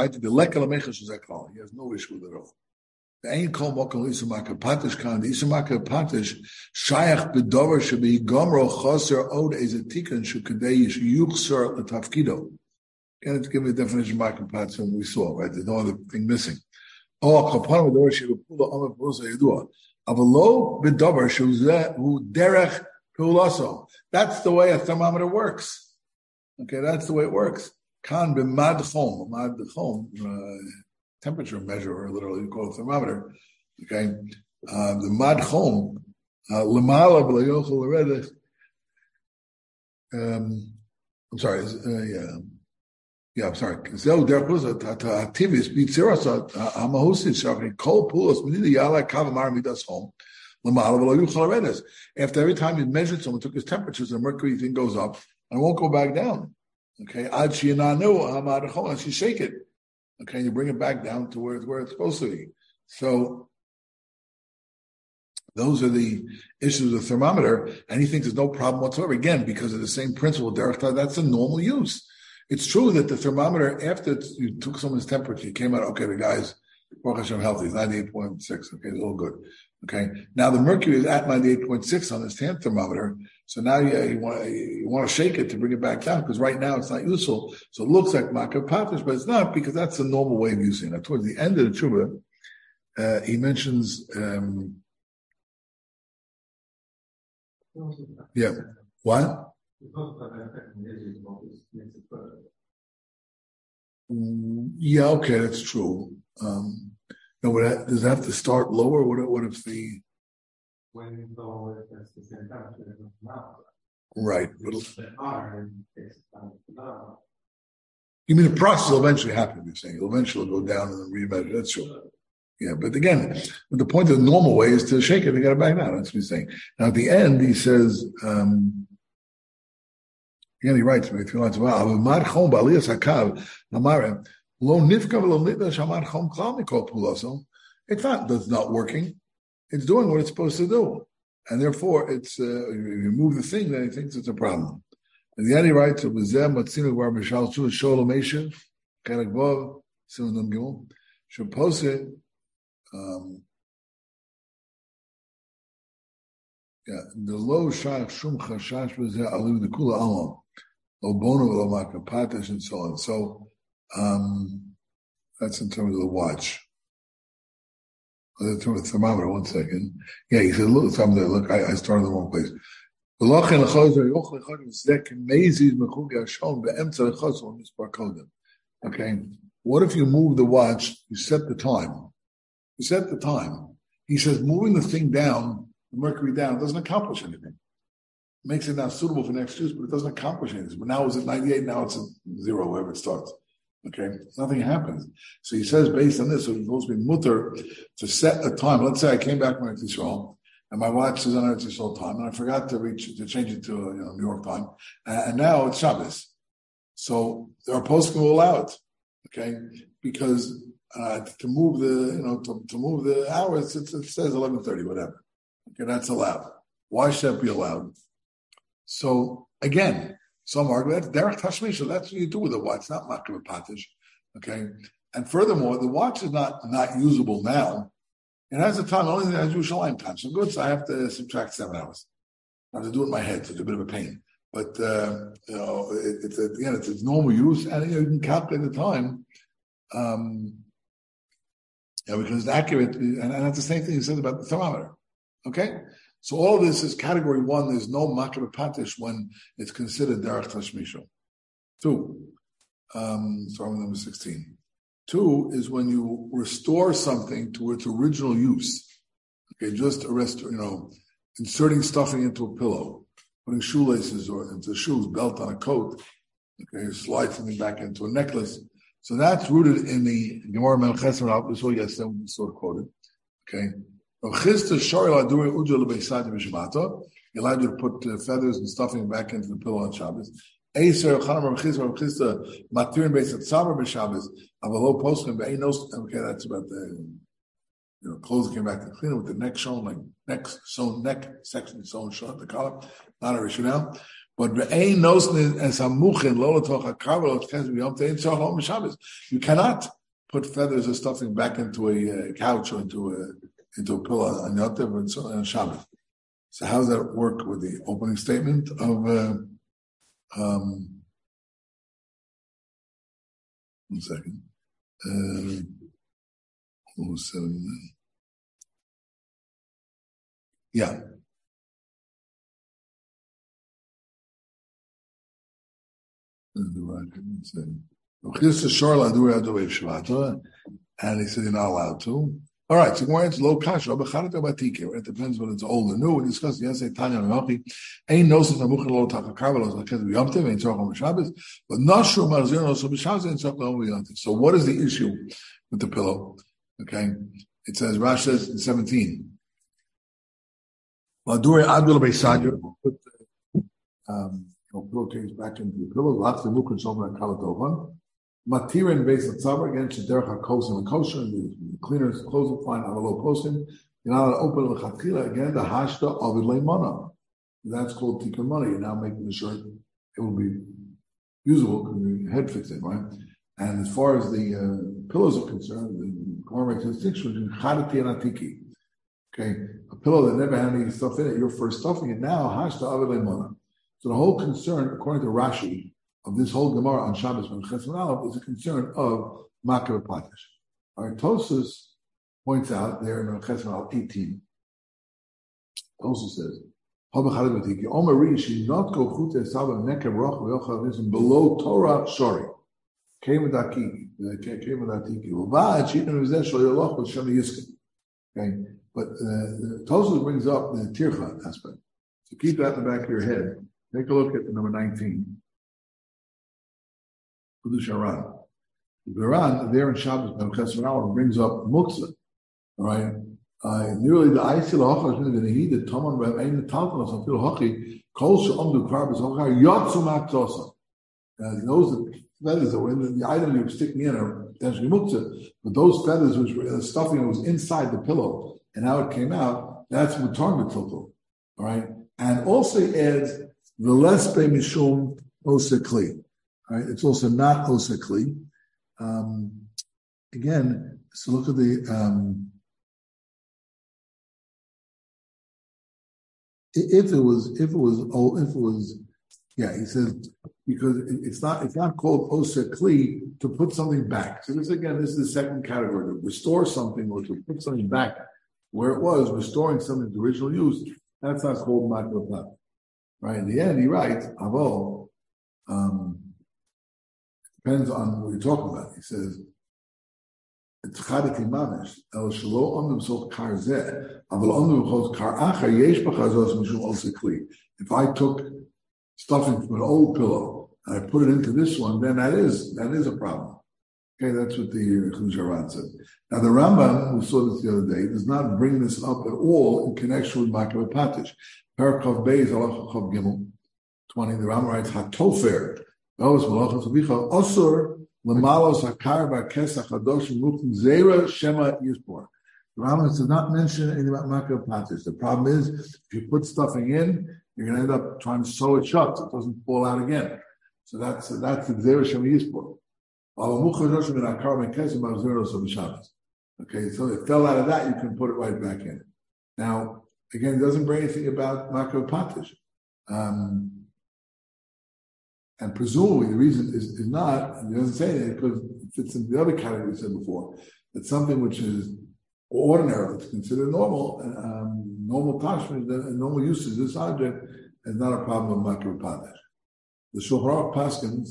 no issue with it at all. The ain't called Mokal Isumaka Patish Khan. The Isumaka Patish Shayach Bedover should be Gomro Choser Od as a Tikkun Shukadei Yuchser Latafkido. And to give me a definition of Maka Patish we saw, right? There's no other thing missing. Oh, Kapana Bedover Shivapula Omer Pusa Yadua. Avalo Bedover Shuzeh Hu Derech Pulaso. That's the way a thermometer works. Okay, that's the way it works. Khan B'mad Chom. Mad Chom. Temperature measurer, literally, you call it thermometer. Okay, uh, the mad chom, lemala b'layochel l'redet. Um, I'm sorry. Uh, yeah, yeah. I'm sorry. Zeu derpus hativis b'tzirasat hamahusid shachri kol pulos minida yala kavamar midas chom lemala b'layochel l'redet. After every time you measured someone, took his temperatures, the mercury thing goes up and it won't go back down. Okay, ad shinanu hamad chom, and she shake it. Okay, you bring it back down to where, where it's supposed to be. So those are the issues with the thermometer, and he thinks there's no problem whatsoever. Again, because of the same principle, that's a normal use. It's true that the thermometer, after you took someone's temperature, you came out, okay, the guy's Baruch Hashem healthy, it's ninety-eight point six, okay, it's all good. Okay, now the mercury is at ninety-eight point six on this hand thermometer, so now you, you want you want to shake it to bring it back down, because right now it's not useful, so it looks like Makav Patish, but it's not, because that's the normal way of using it. Now, towards the end of the Tshuva, uh, he mentions, um, yeah, what? Mm, yeah, okay, that's true. Um, no, would that, does it have to start lower? What, what if the when you go that's the same temperature now? Right. But You mean the process will eventually happen? You're saying it'll eventually go down and then remeasure. That's true. Yeah, but again, but the point of the normal way is to shake it and get it back down. That's what he's saying. Now at the end, he says. Um, Again, he writes, if you want to, it's not, that's not working. It's doing what it's supposed to do. And therefore, it's, uh, if you move the thing, then he thinks it's a problem. And the end he writes, um, yeah, the low shach shum chashash was alu the kula alon. And so on. So um, that's in terms of the watch. In terms of the thermometer, one second. Yeah, he said, look, thermometer, look, I, I started in the wrong place. Okay, what if you move the watch, you set the time. You set the time. He says moving the thing down, the mercury down, doesn't accomplish anything. Makes it now suitable for next use, but it doesn't accomplish anything. But now it's at ninety-eight, now it's at zero, wherever it starts. Okay? Nothing happens. So he says, based on this, so it's supposed to be mutter to set a time. Let's say I came back from Eretz Yisrael, and my watch is on Eretz Yisrael time, and I forgot to reach, to change it to, you know, New York time, and, and now it's Shabbos. So our poskim will allow it. Okay? Because, uh, to move the, you know, to, to move the hours, it, it says eleven thirty, whatever. Okay, that's allowed. Why should that be allowed? So again, some argue that's derech tashmisha. That's what you do with the watch, not makav patish. Okay, and furthermore, the watch is not not usable now. It has a time only as Yerushalayim time. So good, so I have to subtract seven hours. I have to do it in my head, so it's a bit of a pain. But uh, you know, it, it's again, it's its normal use, and you know, you can calculate the time. Um, yeah, because it's accurate, and, and that's the same thing he says about the thermometer. Okay. So all of this is category one. There's no makav patish when it's considered derech tashmisha. Two, um, starting with number sixteen. Two is when you restore something to its original use. Okay, just a rest, you know, inserting stuffing into a pillow, putting shoelaces or into shoes, belt on a coat. Okay, slide something back into a necklace. So that's rooted in the Gemara Melches Rav. We saw yesterday when we saw it quoted. Okay. You're allowed to put uh, feathers and stuffing back into the pillow on Shabbos. Okay, that's about the, you know, clothes that came back to clean it with the neck shown, like neck sewn neck section sewn short the collar, not a rishonel. But you cannot put feathers or stuffing back into a uh, couch or into a into a pillow on Yotev and so on Shabbat. So how does that work with the opening statement of uh, um, one second. Uh, who said that? Yeah. And he said you're not allowed to. All right, so it's low kasha. It depends whether it's old or new. We discussed yesterday. Tanya Rachi ain't no since amuchin lo tachakavelos like we yomtiv ain't tzorach on Shabbos, but nashru marzir also b'Shabbos ain't tzorach on yomtiv. So what is the issue with the pillow? Okay, it says Rashi says in seventeen. Ladure adul beisadyer put um pillowcase back into the pillow. Lots of mukhin somer kalatova. Matirin based on tzabra against the derech hakosim and kosher, the cleaners clothes will find avalo posting. You're not allowed to open l'chatchila again. The hashta avid leimana. That's called tikkun money. You're now making the shirt it will be usable because the head fits in, right? And as far as the uh, pillows are concerned, the Gemara makes a distinction between chadati and atiki. Okay, a pillow that never had any stuff in it, you're first stuffing it now. Hashta avid leimana. So the whole concern, according to Rashi, of this whole Gemara on Shabbos when Chesed Aleph is a concern of Makav Patish. All right, Tosfos points out there in Chesed Aleph eighteen. Tosfos says, Omer Rishi not go chute sabah nekav roch v'yochav below Torah shori. Came with Akiki, came with Atiki. Uvad shitnu v'zeh shlo yoloch v'shem yiskin. Okay, but uh, Tosfos brings up the tircha aspect. So keep that in the back of your head. Take a look at the number nineteen. The Quran there in Shabbos Ben Chesed Aleph brings up muktzah. All right, uh, nearly the Aisil Hachar is going to be the Taman Reb Ein the Talmud of Fil Hachi Kol She'omdu Kvar B'Zochar Yatsu Maktosa. Those feathers that were in the item you were sticking in are potentially muktzah, but those feathers which were the stuffing that was inside the pillow and how it came out, that's mutar b'tiltul. All right, and also adds the less be mishum osekli. All right, it's also not osekli. Um, again, so look at the um, if it was if it was oh if it was yeah he says because it's not it's not called osekli to put something back. So this again this is the second category, to restore something or to put something back where it was, restoring something to original use. That's not called makroplat. Right in the end, he writes avo. Um, Depends on what you're talking about. He says, "It's chadati mamish el shelo omdim soch kar zeh, aval omdim chos kar achar yesh b'chazos mishum osekli." If I took stuffing from an old pillow and I put it into this one, then that is that is a problem. Okay, that's what the Chiddushei HaRan said. Now the Rambam, we saw this the other day, does not bring this up at all in connection with Makav Patish. Parakov Beis Alach Chav Gimel twenty. The Rambam writes Hatofer. Osur lemalos hakar ba'kesach hadosh muktim zera shema yispor. The Rambam does not mention anything about Makav Patish. The problem is, if you put stuffing in, you're going to end up trying to sew it shut so it doesn't fall out again. So that's that's the zera shema yispor. Okay, so it fell out of that, you can put it right back in. Now, again, it doesn't bring anything about Makav Patish. Um, And presumably the reason is, is not, and it doesn't say that because it fits in the other category we said before, that something which is ordinary, it's considered normal, um, normal tashmish, and normal usage, this object is not a problem of Makav Patish. The Shulchan Aruch paskins,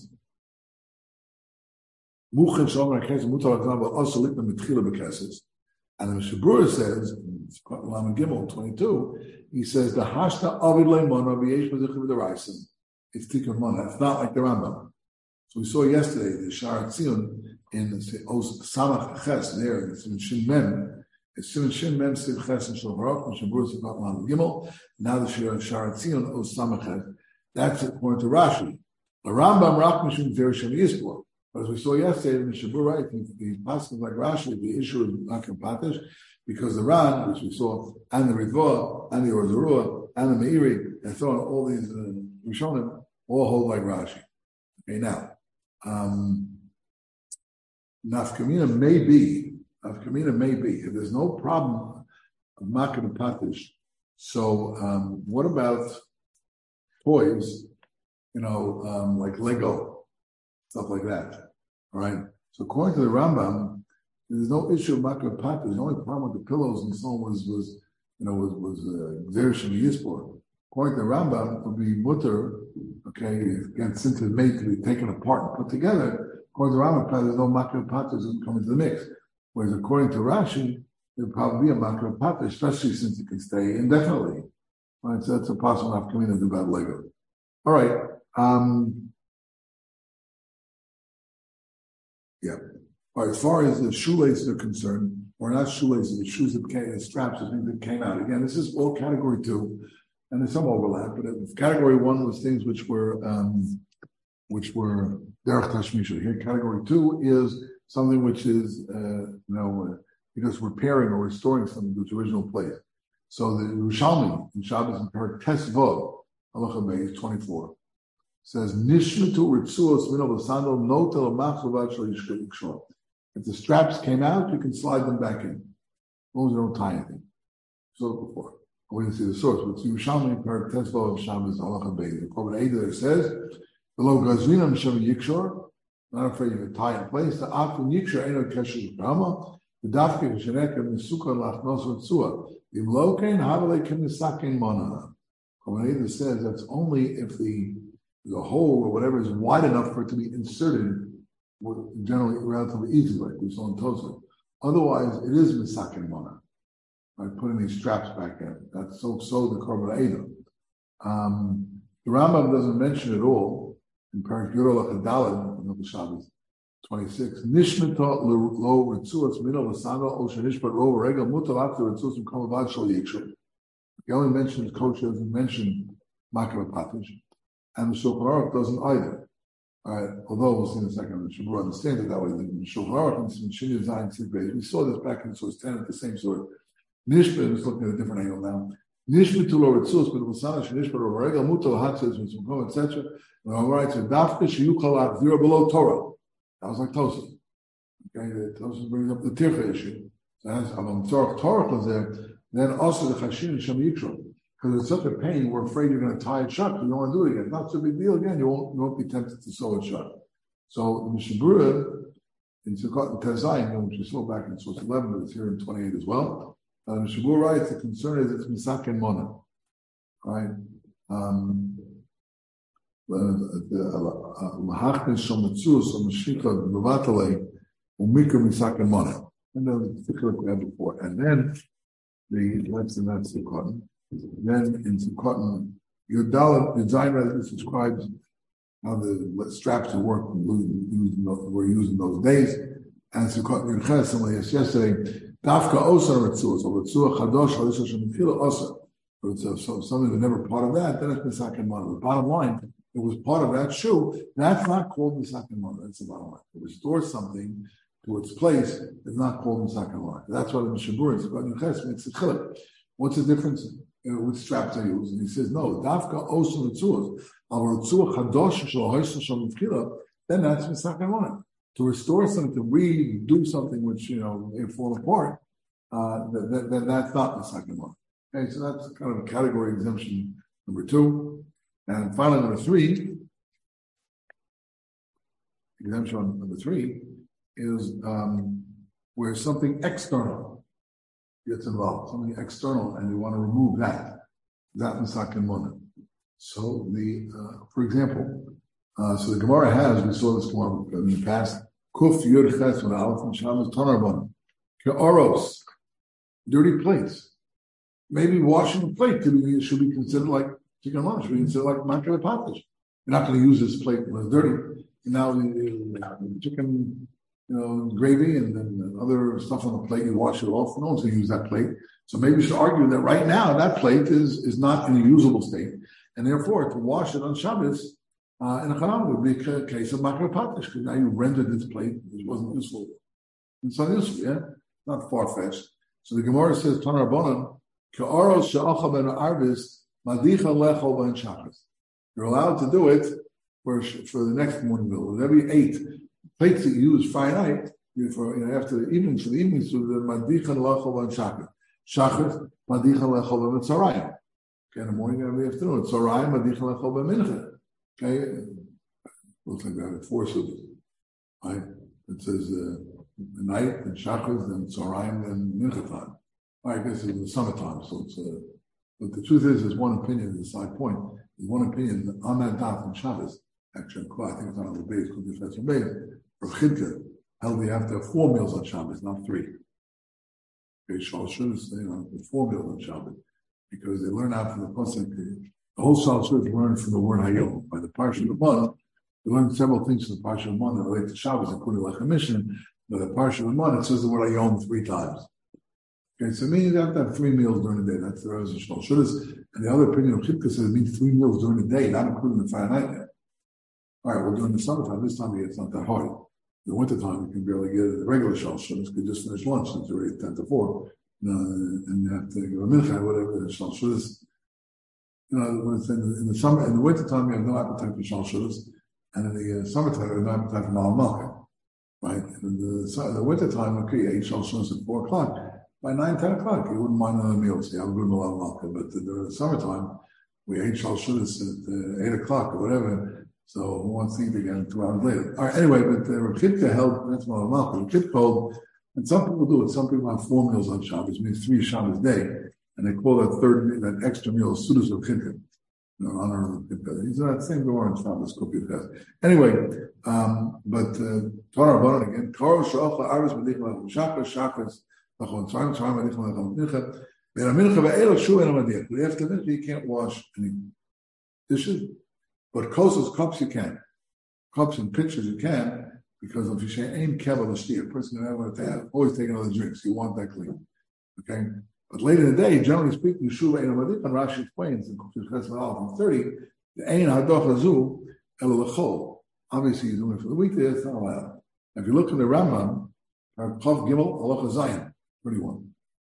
Muchin Shomer HaKesed Mutar HaKesed also Likna Mitchila B'Kesed, and the Mishabura says, Lamed Gimel twenty-two, he says, the Hashta Avid Leimona V'yesh B'Zichim V'Deraisim. It's tikkun mana. It's not like the Rambam. So we saw yesterday the Sha'ar Tzion in Samach Ches there. It's in Shin Mem. It's in Shin Mem Siv Ches and Shulchan Aruch and Shabbos about Lamed Gimel. Now the Sha'ar Tzion Os Samach Ches. That's according to Rashi. The Rambam Rak Mishum Zer Shem Yispor. But as we saw yesterday, the Shabur right, the, the passages like Rashi, the issue of Makav Patish, because the Ran, which we saw, and the Ritva, and the Orzarua, and the Meiri, and so on, all these uh, Rishonim, all hold like Rashi. Okay, now, um, Nafkamina may be, Nafkamina may be, if there's no problem of Makav Patish, so um, what about toys, you know, um, like Lego, stuff like that, all right? So according to the Rambam, there's no issue of Makav Patish. The only problem with the pillows and so on was, was you know, was, was Zer Shem Yispor. According to the Rambam, it would be mutter, okay, again, since it's made to be taken apart and put together, according to the Rambam, there's no Makav Patish doesn't come into the mix. Whereas according to Rashi, there would probably be a Makav Patish, especially since it can stay indefinitely. Right, so that's a possible nafkamina to about Lego. All right. Um, yeah. All right, as far as the shoelaces are concerned, or not shoelaces, the shoes that came, the straps, the things that came out. Again, this is all category two. And there's some overlap, but category one was things which were um, which were derech tashmisha. Here, category two is something which is, uh, you know, uh, because repairing or restoring something to its original place. So the Yerushalmi in Shabbos and Perek Tesvov, Halacha Beis twenty-four, says Nishmetu Ritzuos Minol L'Sandal Notel Machlovat Shel Yishkor. If the straps came out, you can slide them back in, as long as you don't tie anything. So before, we didn't see the source, but it's Yerushalmi Perek Tesvov of Shabbos Halacha Beis. The Korban Eidah there says, "Below Gazvinam Shem Yikshor." Not afraid you can tie in place. The Afin Yikshor Eno Kesher Shama. The Dafke V'Sheneka Misuka Lachnos V'Tzua. Im Lokein Havale Kim Nisakein Monana. Korban Eidah says that's only if the the hole or whatever is wide enough for it to be inserted, generally relatively easy, like we saw in Tosfot. Otherwise, it is Misakein Monana. By putting these straps back in. That's so so the Korban Eidah. Um, the Rambam doesn't mention it all in Perek Yudol Achadalad of the Shabbos twenty-six. Nishmata lo ritzuas minol l'sanda o shenishpat lo regel mutal after ritzuas and kolavad shal yikshur. He only mentions kosher, doesn't mention makar patish, and the Shulchan Aruch doesn't either. All right, although we'll see in a second, the Shabbat understands it that way. The Shulchan Aruch in Shinyan Zayin Sid Beis, we saw this back in source ten at the same sort. Nishmat is looking at a different angle now. Nishmat lo ritzuas minol l'sanda shenishpat lo regel mutal hatzes v'tzumkom et cetera. And all right, so dafka sheyukal achzira below Torah. That was like Tosfot. Okay, the Tosfot brings up the tircha issue. So that's Avam Tzorach Torah was there. Then also the Chashin and Shem Yikshor. Because it's such a pain, we're afraid you're going to tie it shut. You don't want to do it again. Not such a big deal again. You won't, you won't be tempted to sew it shut. So the Mishnah Berurah in Sukkot and Tezayin, which we saw back in source eleven, but it's here in twenty-eight as well. Uh, the Mishnah Berurah writes the concern is it's misak and mona. Right? Um, Lahachnes shel Metzus or Meshika Levatale Umikra Misak and Mona. And then the particular we had before. And then the that's and that's the cotton. Then in some cotton, your dollar design rather describes how the straps were worked were used in those days. And some cotton Yerches yesterday. Dafka Osa Retzuos or Retzua Chadosh Halisha Shemifila Osa. But it's so something that never part of that. Then it's Misak and Mona. The bottom line. It was part of that shoe. That's not called Misakin Mona. That's the bottom line. To restore something to its place is not called Misakin Mona. That's why the Mishnah Berurah makes a chiluk. What's the difference uh, with straps I use? And he says, no, Dafka Osu Ritzuos, Al Ritzua Chadosh Shal Hoysel Shal Mifkila, then that's Misakin Mona. To restore something, to redo something which, you know, may fall apart, uh, then, then that's not Misakin Mona. Okay, so that's kind of a category exemption number two. And finally, number three, exemption number three, is um, where something external gets involved, something external, and you want to remove that. That misak and mona. So the, uh, for example, uh, so the Gemara has, we saw this Gemara in the past, Kuf Yud Ches with Aleph and Shabbos Tonar Bona. Ke'oros, dirty plates. Maybe washing a plate should be, should be considered like chicken lunch. We consider like makar patish. You're not going to use this plate when it's dirty. And now the, the chicken, you know, gravy and then other stuff on the plate, you wash it off. No one's going to use that plate. So maybe we should argue that right now that plate is, is not in a usable state. And therefore, to wash it on Shabbos uh, in a Chanam would be a case of makar patish, because now you rendered this plate, which wasn't useful. It's not useful, yeah? Not far-fetched. So the Gemara says, Tanar Bonan, Ke'oros she'acha ben arvis, Madicha lechol ben shachas. You're allowed to do it for for the next morning meal. With every eight plates that you use Friday night, you, for you know, after the evening, for the evening, so the Madicha lechol ben shachas. Shachas Madicha lechol ben tzarayim. Okay, in the morning and every afternoon, tzarayim Madicha lechol ben mincha. Okay, looks like that. Four sudas. Right? It says uh, the night and shachas, then tzarayim, then mincha time. I guess it's the summertime, so it's. Uh, But the truth is, there's one opinion, the side point, there's one opinion on that daf on Shabbos, actually, I think it's on the base, could be Professor Meir, or Chidka, held we have to have four meals on Shabbos, not three. Okay, Shal Shul is, you know, four meals on Shabbos, because they learn out from the Pasuk, the whole Shal Shul is learned from the word Hayom. By the Parsha of the Mon, they learn several things from the Parsha of the Mon that relate to Shabbos, including like a mission, but the Parsha of the Mon, it says the word Hayom three times. Okay, so meaning you have to have three meals during the day. That's the Rosh Hashanah. And the other opinion of Chipka says it means three meals during the day, not including the Friday night. All right, well, during the summertime, this time of year, it's not that hard. In the wintertime, you can barely get it. The regular shal shudas could just finish lunch since you're already ten to four. Uh, and you have to give a mincha, whatever, shal shudas. You know, when it's in the, in the summer, in the wintertime, you have no appetite for shal shudas. And in the uh, summertime, you have no appetite for malal malka. Right? In the, the wintertime, okay, you eat shal shudas at four o'clock. By nine, ten o'clock, you wouldn't mind another meal, so you have a good malal malka. But during the summertime, we ate shal shudas at uh, eight o'clock or whatever. So who wants to eat again two hours later? All right, anyway, but uh, Rav Kitka held, that's malal malka. Rav Kitka held, and some people do it. Some people have four meals on Shabbos, means three Shabbos day, and they call that third, that extra meal Sudas Rav Kitka. You know, honor of Rav Kitka. He's not the same door on Shabbos, Kopi Fest. Anyway, um, but Torah Baron again, Torah Sha'ocha Arvis Medich Malachim Shabbos, Shabbos, Lachon Tzarm, Tzarm Medich Malachim Mincha, Ben HaMincha Ve'ela Shu En HaMadiyah. But after Mincha, you can't wash any dishes. But kossos, cups you can. Cups and pitchers you can, because if you say ain't kevel a person can have to have, always take another drink, so you want that clean. Okay? But later in the day, generally speaking, Shuva Ein HaMadiyah, and Rashi explains in Chesed thirty, the Ein Hadoch Hazu Elo L'chol. Obviously, you're doing it for the weekday, it's not allowed. If you look in the Rambam, Chav Gimel, Halacha Zayin, thirty-one.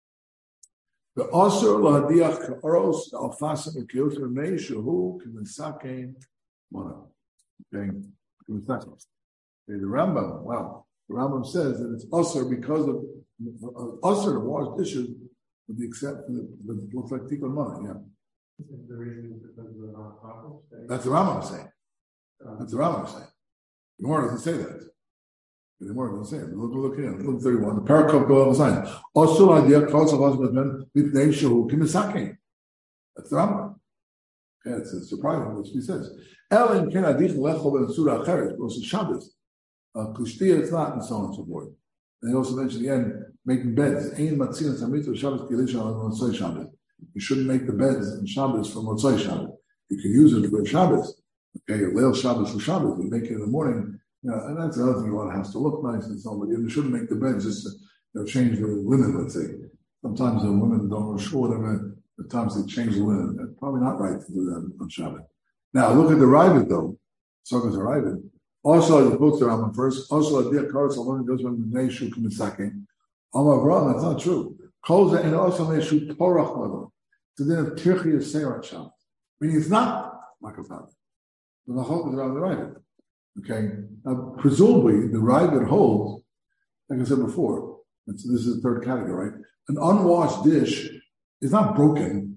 The Osir Lahadiach Ka'oros Alfasim Ekiyot Remei Shehu K'Misakein Mona. Okay, K'Misakein. The Rambam, wow, the Rambam says that it's Osir because of uh, Osir to wash dishes with the exception that it looks like Tikkun Mona, yeah. The reason is because of the non-profit. That's the Rambam saying. That's the Rambam saying. The Gemara doesn't say that. The Gemara doesn't say it. Look, look here. Look thirty-one. The paragraph goes on the sign. Also, idea calls of husbandmen with name shehu kimisake. That's the Rambam. Yeah, it's, it's surprising what he says. El in ken adich lechol ben surah acheret. Also Shabbos. Kushtia, it's not, and so on and so forth. And he also mentioned again making beds. Ein matzin samitu Shabbos kilisha on Motzei Shabbos. You shouldn't make the beds in Shabbos for Motzei Shabbos. You can use it for Shabbos. Okay, Leil Shabbos for Shabbos. You make it in the morning. You know, and that's another thing. You want it has to look nice and so on. But you shouldn't make the beds just to, you know, change the linen. Let's say sometimes the women don't show whatever. At times they change the linen. It's probably not right to do that on Shabbat. Now look at the Ravid though. Sokas are Ravid. Also, the quotes the Rambam first. Also, a dear Karas Alon goes when the Neshu Kimisake. Amar Avraham, that's not true. Kolza and also Neshu Torah Chladon. So then if Tirchi is Seirat Shabbat, meaning it's not like a father. The Nachok is around the Ravid. Okay. Now, presumably, the Ravid holds, like I said before, and so this is the third category, right? An unwashed dish is not broken.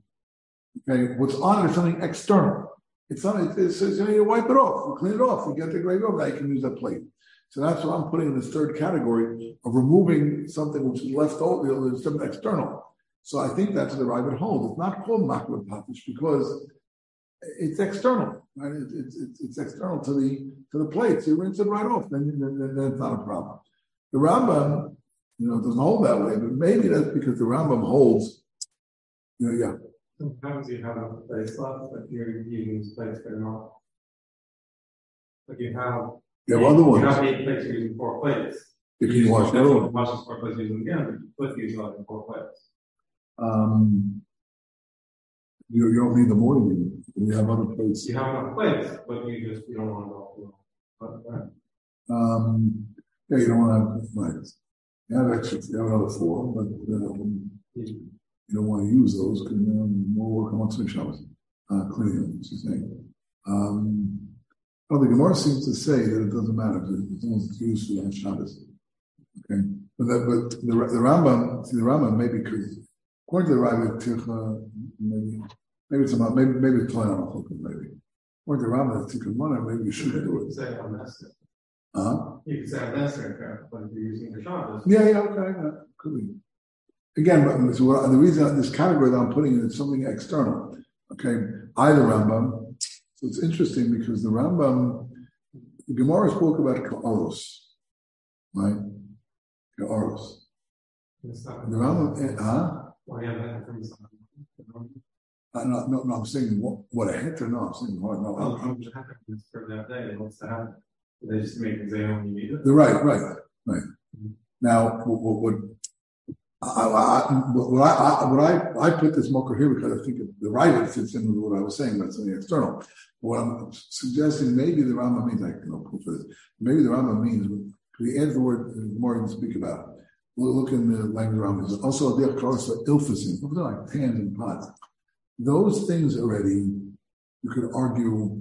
Okay. What's on it is something external. It's not, it's, it's, it's, you know, you wipe it off, you clean it off, you get the gravy off, now you can use that plate. So that's what I'm putting in this third category of removing something which is left over, you know, there's something external. So I think that's the Ravid holds. It's not called Makbet Patish because it's external, right? It's, it's, it's, it's external to the to the plate. So you rinse it right off, then, then, then, then it's not a problem. The Rambam, you know, doesn't hold that way, but maybe that's because the Rambam holds, you know, yeah. Sometimes you have a place left, but you're using this place for not. Like you have, you have other ones. You have eight plates, you're using four plates. You can wash the other one. Wash four plates, using again, but you put these on four plates. Um, you, you don't need the morning. You have other plates. You have enough plates, but you just you don't want to go. Right. Um, yeah, you don't want to have right. You have extra. You have another four, but um, you don't want to use those because you know, more work on Motzei Shabbos, uh, cleaning them. She's saying. Um, well, the Gemara seems to say that it doesn't matter as long as it's used for on Shabbos. Okay, but that, but the the Rambam, see the Rambam maybe because according to the Ravid, maybe. Maybe it's about, maybe, maybe it's playing on a hook, maybe. Or the Rambam, it's Tikkun Mona, maybe you should do it. You could say on Nestor. Uh-huh. You could say on Nestor, but if you're using the Shabbos. Yeah, yeah, okay, yeah, could be. Again, but so what, the reason this category that I'm putting in is something external. Okay, I, the Rambam. So it's interesting because the Rambam, the Gemara spoke about Ka'oros, right? Ka'oros. The Rambam, huh? Well, yeah, that comes Uh, no, no, no, I'm saying what, what a hit or no, I'm saying what, no. Oh, I'm just happy for that day. It wants to happen. They just make it they only need it. Right, right, right. Mm-hmm. Now, what, what, what I, I, what I, what I, I put this mocker here because I think the right fits in with what I was saying about something external. What I'm suggesting, maybe the Rambam means, I can no proof for this. Maybe the Rambam means, we add the word more than speak about. We'll look in the language around this. Also, the ilfasim, like pans and pots. Those things already, you could argue,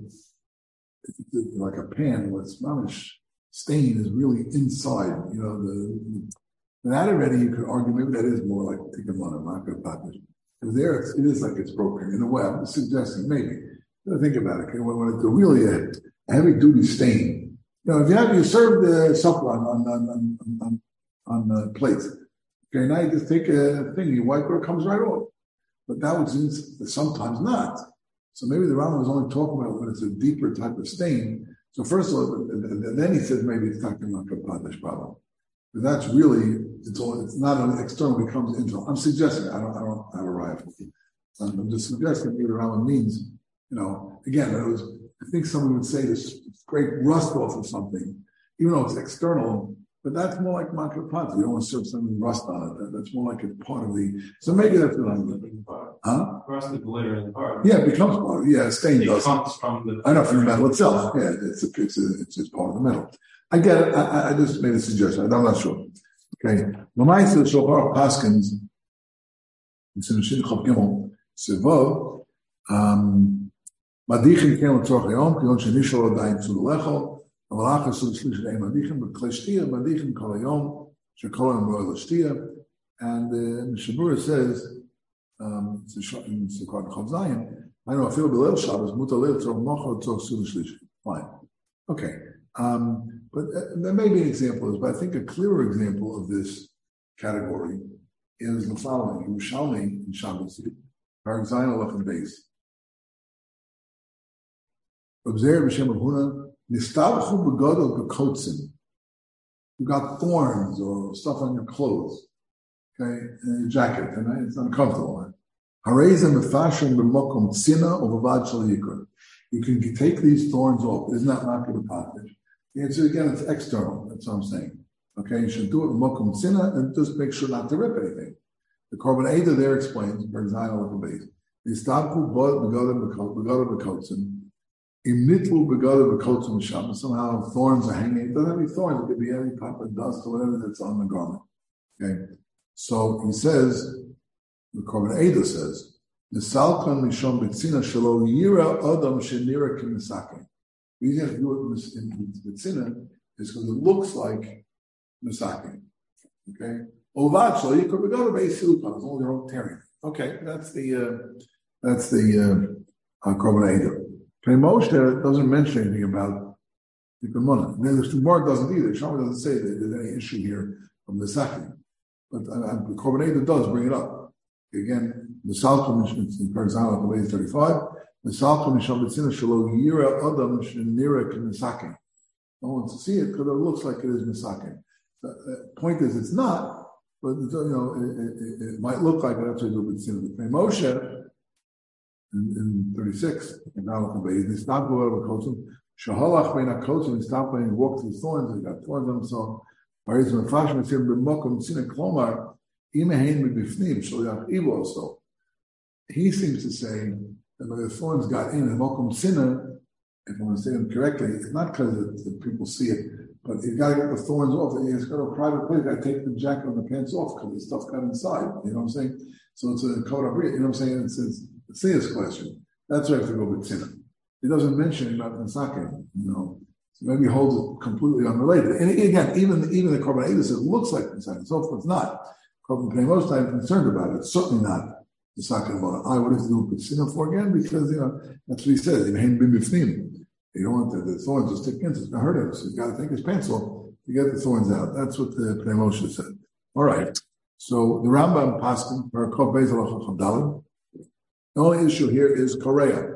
like a pan where it's mamish stain is really inside, you know, the, that already you could argue maybe that is more like tikkun or maka patish. Because there it's, it is like it's broken in a way. I'm suggesting maybe. Think about it. Okay? When, when it's really a, a heavy duty stain, you know, if you have you serve the supper on on on on, on, on uh, plates, okay, now you just take a thing, you wipe it, it comes right off. But that would sometimes not. So maybe the Rambam was only talking about when it's a deeper type of stain. So first of all, and then he says maybe it's talking about a patish problem. But that's really, it's all, it's not an external, it becomes internal. I'm suggesting, I don't, I don't have a right. I'm just suggesting maybe the Rambam means, you know, again, it was, I think someone would say this great rust off of something, even though it's external, but that's more like makapati. You don't want to serve something rust on it. That, that's more like a part of the, so maybe that's what I'm doing. Huh? Rusted glitter in the part. Yeah, it becomes part of it. Yeah, stain it does. Comes from the I know from the metal itself. Yeah, it's, a, it's, a, it's just part of the metal. I get it. I, I just made a suggestion. I'm not sure. Okay. Lamaisa Shofar Paskins, it's in Shin Chav Gimel, Sevov, um, Madichin came on Tzorch Hayom, Kiyon Shenishol Odayim Tzul Lechol, Amalach Asul Shlish Reim Madichin, but Kleshtia, Madichin Kol Hayom, Shekol and Royal Shtia, and the Shabura says, um, it's in Sukkot Chav Zayin, I know, I feel the Leil Shabbos, Muta Leil Tzorch Mocho Tzorch Sul Shlish. Fine. Okay. Um, but uh, there may be an example, but I think a clearer example of this category is the following: Yerushalmi in Shabbos, Parak Zayin Aleph Beis. Observe B'Shem Huna Nistabchu B'Gadol B'Kotzim. You got thorns or stuff on your clothes, okay, and your jacket, and it's uncomfortable. Harezim B'Fashim B'Mokom Tzina or B'Vad Shal Yikra. You can take these thorns off. Isn't that not going to package? The answer again, it's external. That's what I'm saying. Okay, you should do it in mokum tzina and just make sure not to rip anything. The Korban Eidah there explains, for example, the base. Nistabku bod begodim bekotzim, imitlu begodim bekotzim shabbos. Somehow thorns are hanging. It doesn't have any thorns. It could be any type of dust or whatever that's on the garment. Okay, so he says, the Korban Eidah says, Nisalkan mishom betzina shelo yira adam shenira k'misakin. The reason I do it in betzina is because it looks like misakin. Okay, ovad shelo you could go to base silicon as long as they're all tearing. Okay, that's the uh, that's the uh, uh, Korban Eidah. Pnei Moshe doesn't mention anything about the Gemara. The Gemara doesn't either. Shama doesn't say that there's any issue here from the misakin, but uh, the Korban Eidah does bring it up. Again, the Salchim in for example, the way thirty-five, the Salchim Mishal Betzina Shalo Yira Adam Shenira K'Misakin. No one to see it because it looks like it is Misakin. The point is, it's not, but you know, it, it, it might look like it. That's what we do Betzina. The Moshe in, in thirty-six, in Malachim Beis, they stopped over the Kotzim. Shahalach Bein HaKotzim, he stopped when he walked through thorns. He got thorns on himself. Whereas when Fash Mitzim B'Mokum Tzina Klomar. So he seems to say that when the thorns got in and Mokum Sinner, if I'm saying it correctly, it's not because the people see it, but you got to get the thorns off. And he's got a private place. Got to take the jacket and the pants off because the stuff got inside. You know what I'm saying? So it's a code of, you know what I'm saying? It's, it's, it's this question. That's why I have to go with Sinner. He doesn't mention about Nisakin, you know. So maybe he holds it completely unrelated. And again, even even the Korban Eidah says it looks like Nisakin. So forth, it's not. Most I'm concerned about it. It's certainly not the second about it. I would have to do with Sinah for again because you know that's what he says. You don't want the, the thorns to stick in, so it's going to hurt him. So you got to take his pencil to get the thorns out. That's what the Pnei Moshe said. All right. So the Rambam Paskin for Kov Beis Halacha Chavdalim. The only issue here is Korea.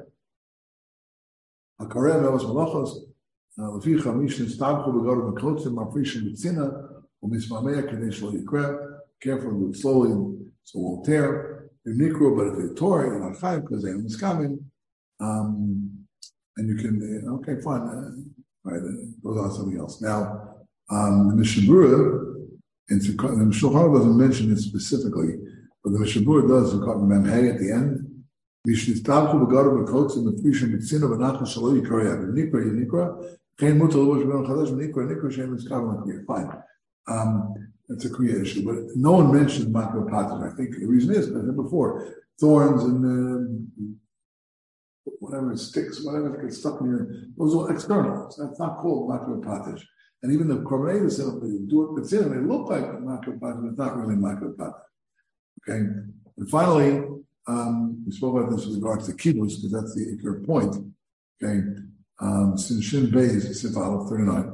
A Korea Melos Malachos Leficha Mishin Stabchu Begorim Mekotzim Mafrishin B'Tzina U'Mismamea Kadesh Lo Yikra. Careful, do it slowly, so it won't tear. They're nikro, but if they tore, you're not chayav because they're miskamin. Um, and you can, okay, fine. Uh, right, it goes on to something else. Now, um, the Mishnah Berurah And the Shulchan Aruch doesn't mention it specifically, but the Mishnah Berurah does in Cotton Memhei at the end. Fine. Um, that's a Kriya issue, but no one mentioned Makra Pater. I think the reason is, as I said before, thorns and uh, whatever, sticks, whatever that gets stuck in your, those are externals. That's not called Makra Pater. And even the Korbanei said, if they do it, they look like Makra Pater, but it's not really Makra Pater. Okay? And finally, um, we spoke about this with regards to Kibbutz, because that's the Iker point. Okay? Um, since Shin Beis, Sif Aleph thirty-nine.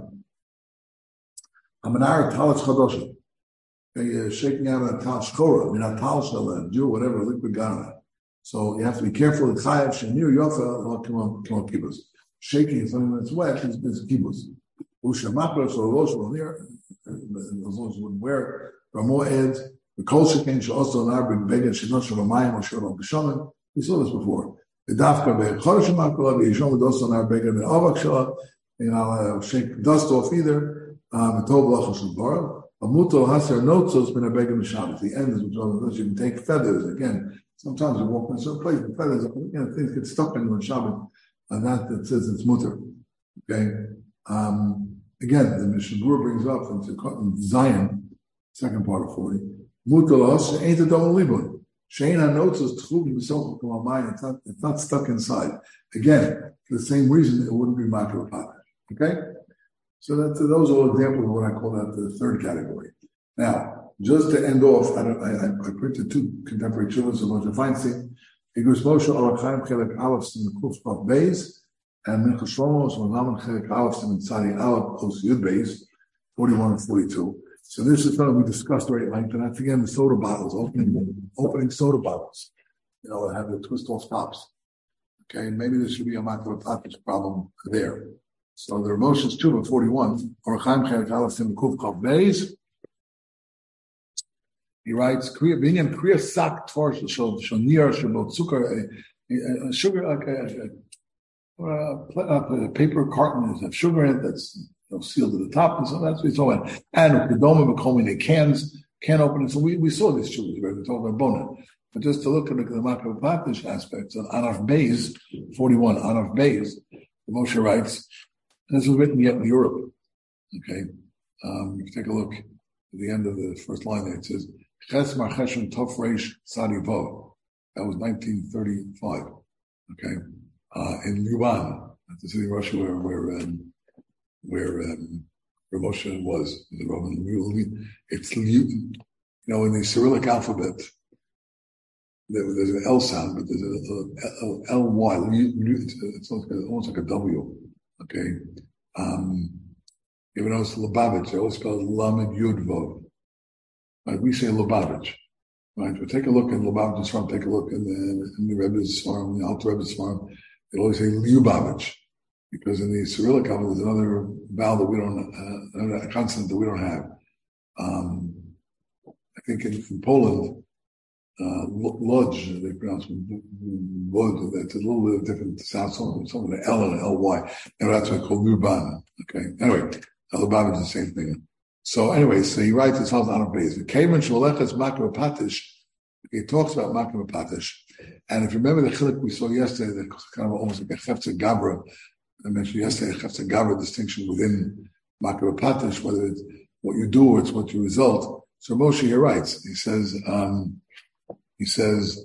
Amanar Talis Chadosha. Okay, uh, shaking out a Tal Shkora, I mean, a Tal Shal, Jew, whatever, liquid garment. So you have to be careful. The Chayav Shenir Yofa, Lo Kimo Kibbutz. Shaking something that's wet is, is Kibbutz. Ushamakra, so Rosh will near, as long as you wouldn't wear it. Ramo Ed, the Kol Shekin, she also an Arab, Began, Shinot Shalamayim, or Shalom Kishonim. We saw this before. The Dafka, the Chodesh Makra, the Yishom, the Dosan Arab, Began, the Avak Shalom, you know, shake dust off either. Um, the end is which you can take feathers. Again, sometimes you walk in a certain place, the feathers, you know, things get stuck in you on Shabbat, and that, that says it's mutter. Okay? Um, again, the Mishnah Berurah brings up into Zion, second part of forty. Mutalos ain't a double libun. Sheina notes it's not it's not stuck inside. Again, for the same reason it wouldn't be makar pater. Okay? So that, those are all examples of what I call that the third category. Now, just to end off, I, I, I printed two contemporary children of Moshe Feinstein. Igros Moshe Orach Chaim Chelek Aleph Sim Kuf Kaf Beis, and Mincha Shlomo Shlomo Chelek Aleph Sim Tzadi Aleph Os Yud Beis, forty-one and forty-two. So this is something we discussed very at length, and that's again the soda bottles, opening, opening soda bottles. You know, that have the twist all stops. Okay, maybe there should be a Makar Pater problem there. So the emotions two of forty-one, or Chaim Chelek Aleph Sim Kuf Kaf Beis. He writes, Kriya Binyan Kriya Sak Tvar Shal Nir Shal Zucker, a sugar like a, a, a paper carton has sugar in it that's, you know, sealed at the top, and so that's what it's all about. And Kedoma Bekomine cans, can open it. So we, we saw these sugars, we were talking about Bonin. But just to look at the Makar Pater aspects on Anaf Beis, forty-one, Anaf Beis, Moshe writes, and this was written yet in Europe. Okay. Um, if you take a look at the end of the first line there, it says, Ches Mar Cheshem Tov Reish Sadi Vov. That was nineteen thirty-five. Okay. Uh, in Luban, that's the city of Russia where, where, um, where, um, where Moshe was, the Roman. It's, you know, in the Cyrillic alphabet, there, there's an L sound, but there's a, a, a L Y. It's almost like a W. Okay. Um, you know, it's Lubavitch. They always spell Lamed Yud Vov. Right? We say Lubavitch. Right? But take a look in Lubavitch's farm, take a look in the, in the Rebbe's farm, the Alter Rebbe's farm. They always say Lubavitch. Because in the Cyrillic alphabet, there's another vowel that we don't, uh, a consonant that we don't have. Um, I think in, in Poland, uh, Lodge, they pronounce Lodge, that's a little bit different sound, some, some of the L and L Y. And that's what I call Luban. Okay. Anyway, Lubavitch is the same thing. So anyway, so he writes this on a base. The Kamen Sholechas Makar Patish. He talks about Makar Patish. And if you remember the chiluk we saw yesterday, the kind of almost like a Chefza Gabra, I mentioned yesterday, a Chefza Gabra distinction within Makar Patish, whether it's what you do or it's what you result. So Moshe here writes, he says, um, he says,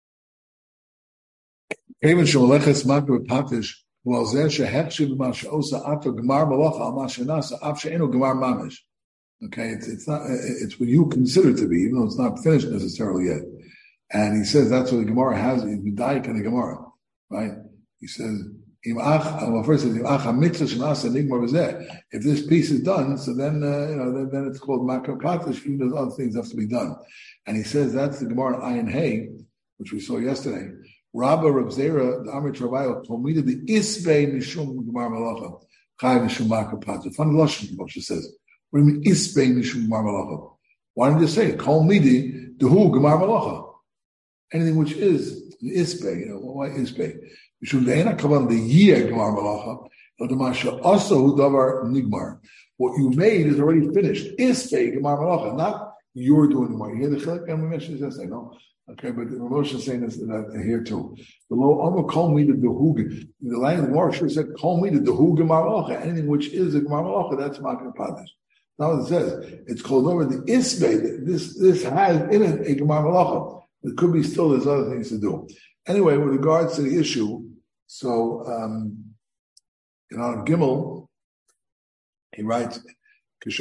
Kamen Sholechas Makar Patish. Well, Zeh Shehechshiv Masha'osa Ato Gemar Malacha Al Mashanasa Av She'enu Gemar Mamish. Okay, it's, it's not, it's what you consider to be, even though it's not finished necessarily yet. And he says that's what the Gemara has, in the Daik and the Gemara, right? He says, well, first it says, if this piece is done, so then, uh, you know, then, then it's called Makar Patish, even though other things have to be done. And he says that's the Gemara Ayin Hay, which we saw yesterday. Rabba Reb Zera, the Amrit Ravayo, told me that the Isbei Mishum Gemar Malacha, Chai Mishum Makar Patish. Funny Lashon, Moshe says. What do you mean, Isbei Mishum Gemar Malacha? Why didn't you say, Kol Midi, Dehu Gemar Malacha? Anything which is, Isbei, you know, why Isbei? Mishum De'ena Kavan, the Yeh Gemar Malacha, El Demasha also Davar Nigmar. What you made is already finished. Isbei Gemar Malacha, not you're doing more. You hear the chilek, and we mentioned this, I know. Okay, but the Moshe is saying this uh, here too. The low Amar Kol Mida Dehug. The language more sure said Kol Mida Dehug Gemar Malacha. Anything which is a Gemar Malacha, that's Makar Padish. Now it says it's called over the Isbei. This this has in it a Gemar Malacha. It could be still there's other things to do. Anyway, with regards to the issue, so um, you know, Gimel, he writes, and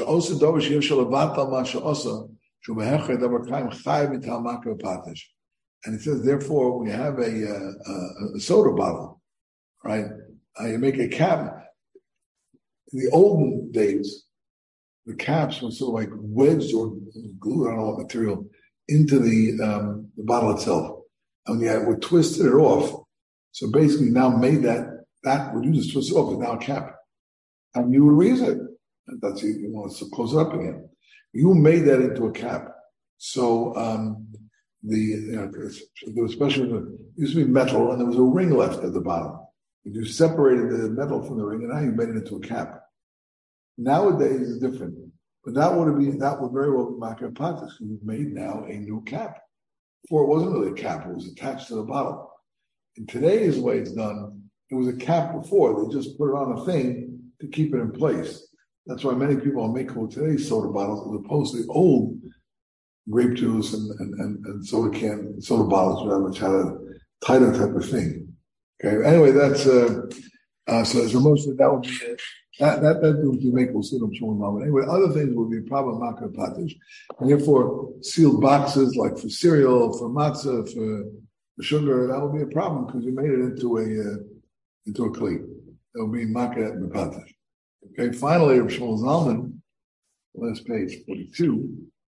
he says, therefore, we have a, a, a soda bottle, right? Uh, you make a cap. In the olden days, the caps were sort of like wedged or glued, I don't know what material, into the um, the bottle itself. And you would twisted it off. So basically now made that, that would you just twist it off, is now a cap. And you would reuse it. That's it, you want to close it up again. You made that into a cap. So um, the you know, there was especially it used to be metal and there was a ring left at the bottom. You separated the metal from the ring and now you made it into a cap. Nowadays it's different. But that would be that would very well be Makar Patis, because you've made now a new cap. Before it wasn't really a cap, it was attached to the bottle. In today's way it's done, it was a cap before. They just put it on a thing to keep it in place. That's why many people are making today's soda bottles as opposed to the old grape juice and, and, and, and soda can, soda bottles, which had a tighter type of thing. Okay. Anyway, that's uh, uh so as most of that would be it. That that that would be make we'll see them showing now. But anyway, other things would be probably Makar Patish, and therefore sealed boxes like for cereal, for matzah, for, for sugar. That would be a problem because you made it into a uh, into a kli. That would be Makar Patish. Okay, finally, Rav Shmuel Zalman, last page, forty-two.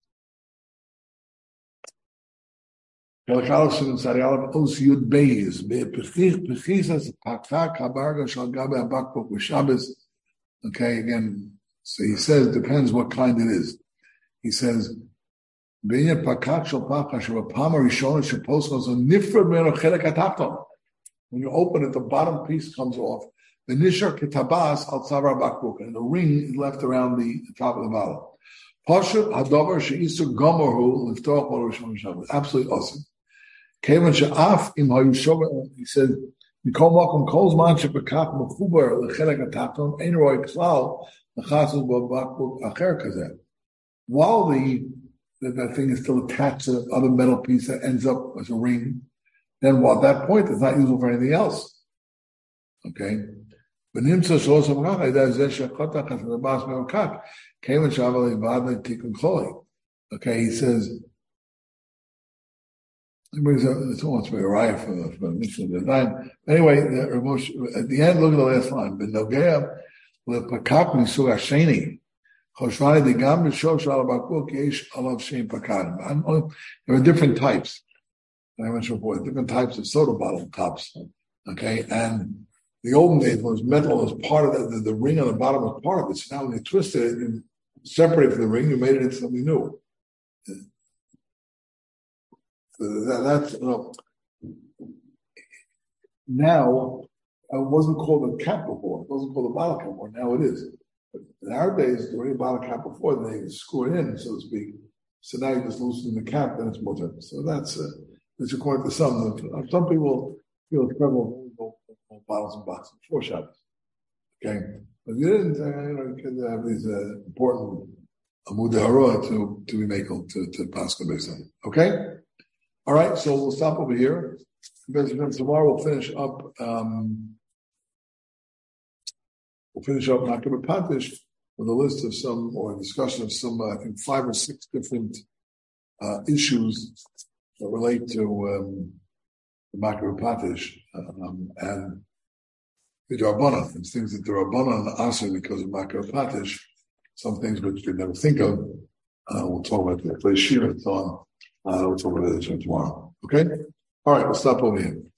Okay, again, so he says, depends what kind it is. He says, when you open it, the bottom piece comes off. The nishar ketabas al tzavar bakbuk, and the ring is left around the top of the bottle. Pashut hadavar sheisur gomorhu liftoch b'Rosh Hashanah. Absolutely awesome. Kevan she'af im hayushover. He said, "Mikol makom kol zman shepekach mechuber lechelek hatachton ein roi klal lechasus b'bakbuk acher kazeh." While the that, that thing is still attached to the other metal piece that ends up as a ring, then while at that point it's not usable for anything else. Okay. Okay, he says, he brings up, it's almost very riot for the, for the mission of the nine. Anyway, the, at the end, look at the last line. There are different types. I mentioned before, different types of soda bottle tops. Okay, and the olden days was metal was part of the, the, the ring on the bottom was part of it. So now when they twisted it and separated from the ring, you made it into something new. So that, that's, you know, now, it wasn't called a cap before. It wasn't called a bottle cap before. Now it is. But in our days, there was a bottle cap before, then they screw it in, so to speak. So now you just loosen the cap, then it's more different. So that's, uh, that's according to some. Some people feel it's prevalent. Bottles and boxes for Shabbos. Okay, but you didn't, uh, you know, you can have these uh, important Amud Hara to to be made to to Pascha based on. Okay, all right. So we'll stop over here. Tomorrow we'll finish up. Um, we'll finish up Makar Patish with a list of some or a discussion of some. Uh, I think five or six different uh, issues that relate to. Um, Makar Patish, um, and the Rabbanan, there's things that the Rabbanan answer because of Makar Patish, some things which you never think of. Uh, we'll talk about the place Shira and so on. Uh, we'll talk about it tomorrow. Okay? All right, we'll stop over here.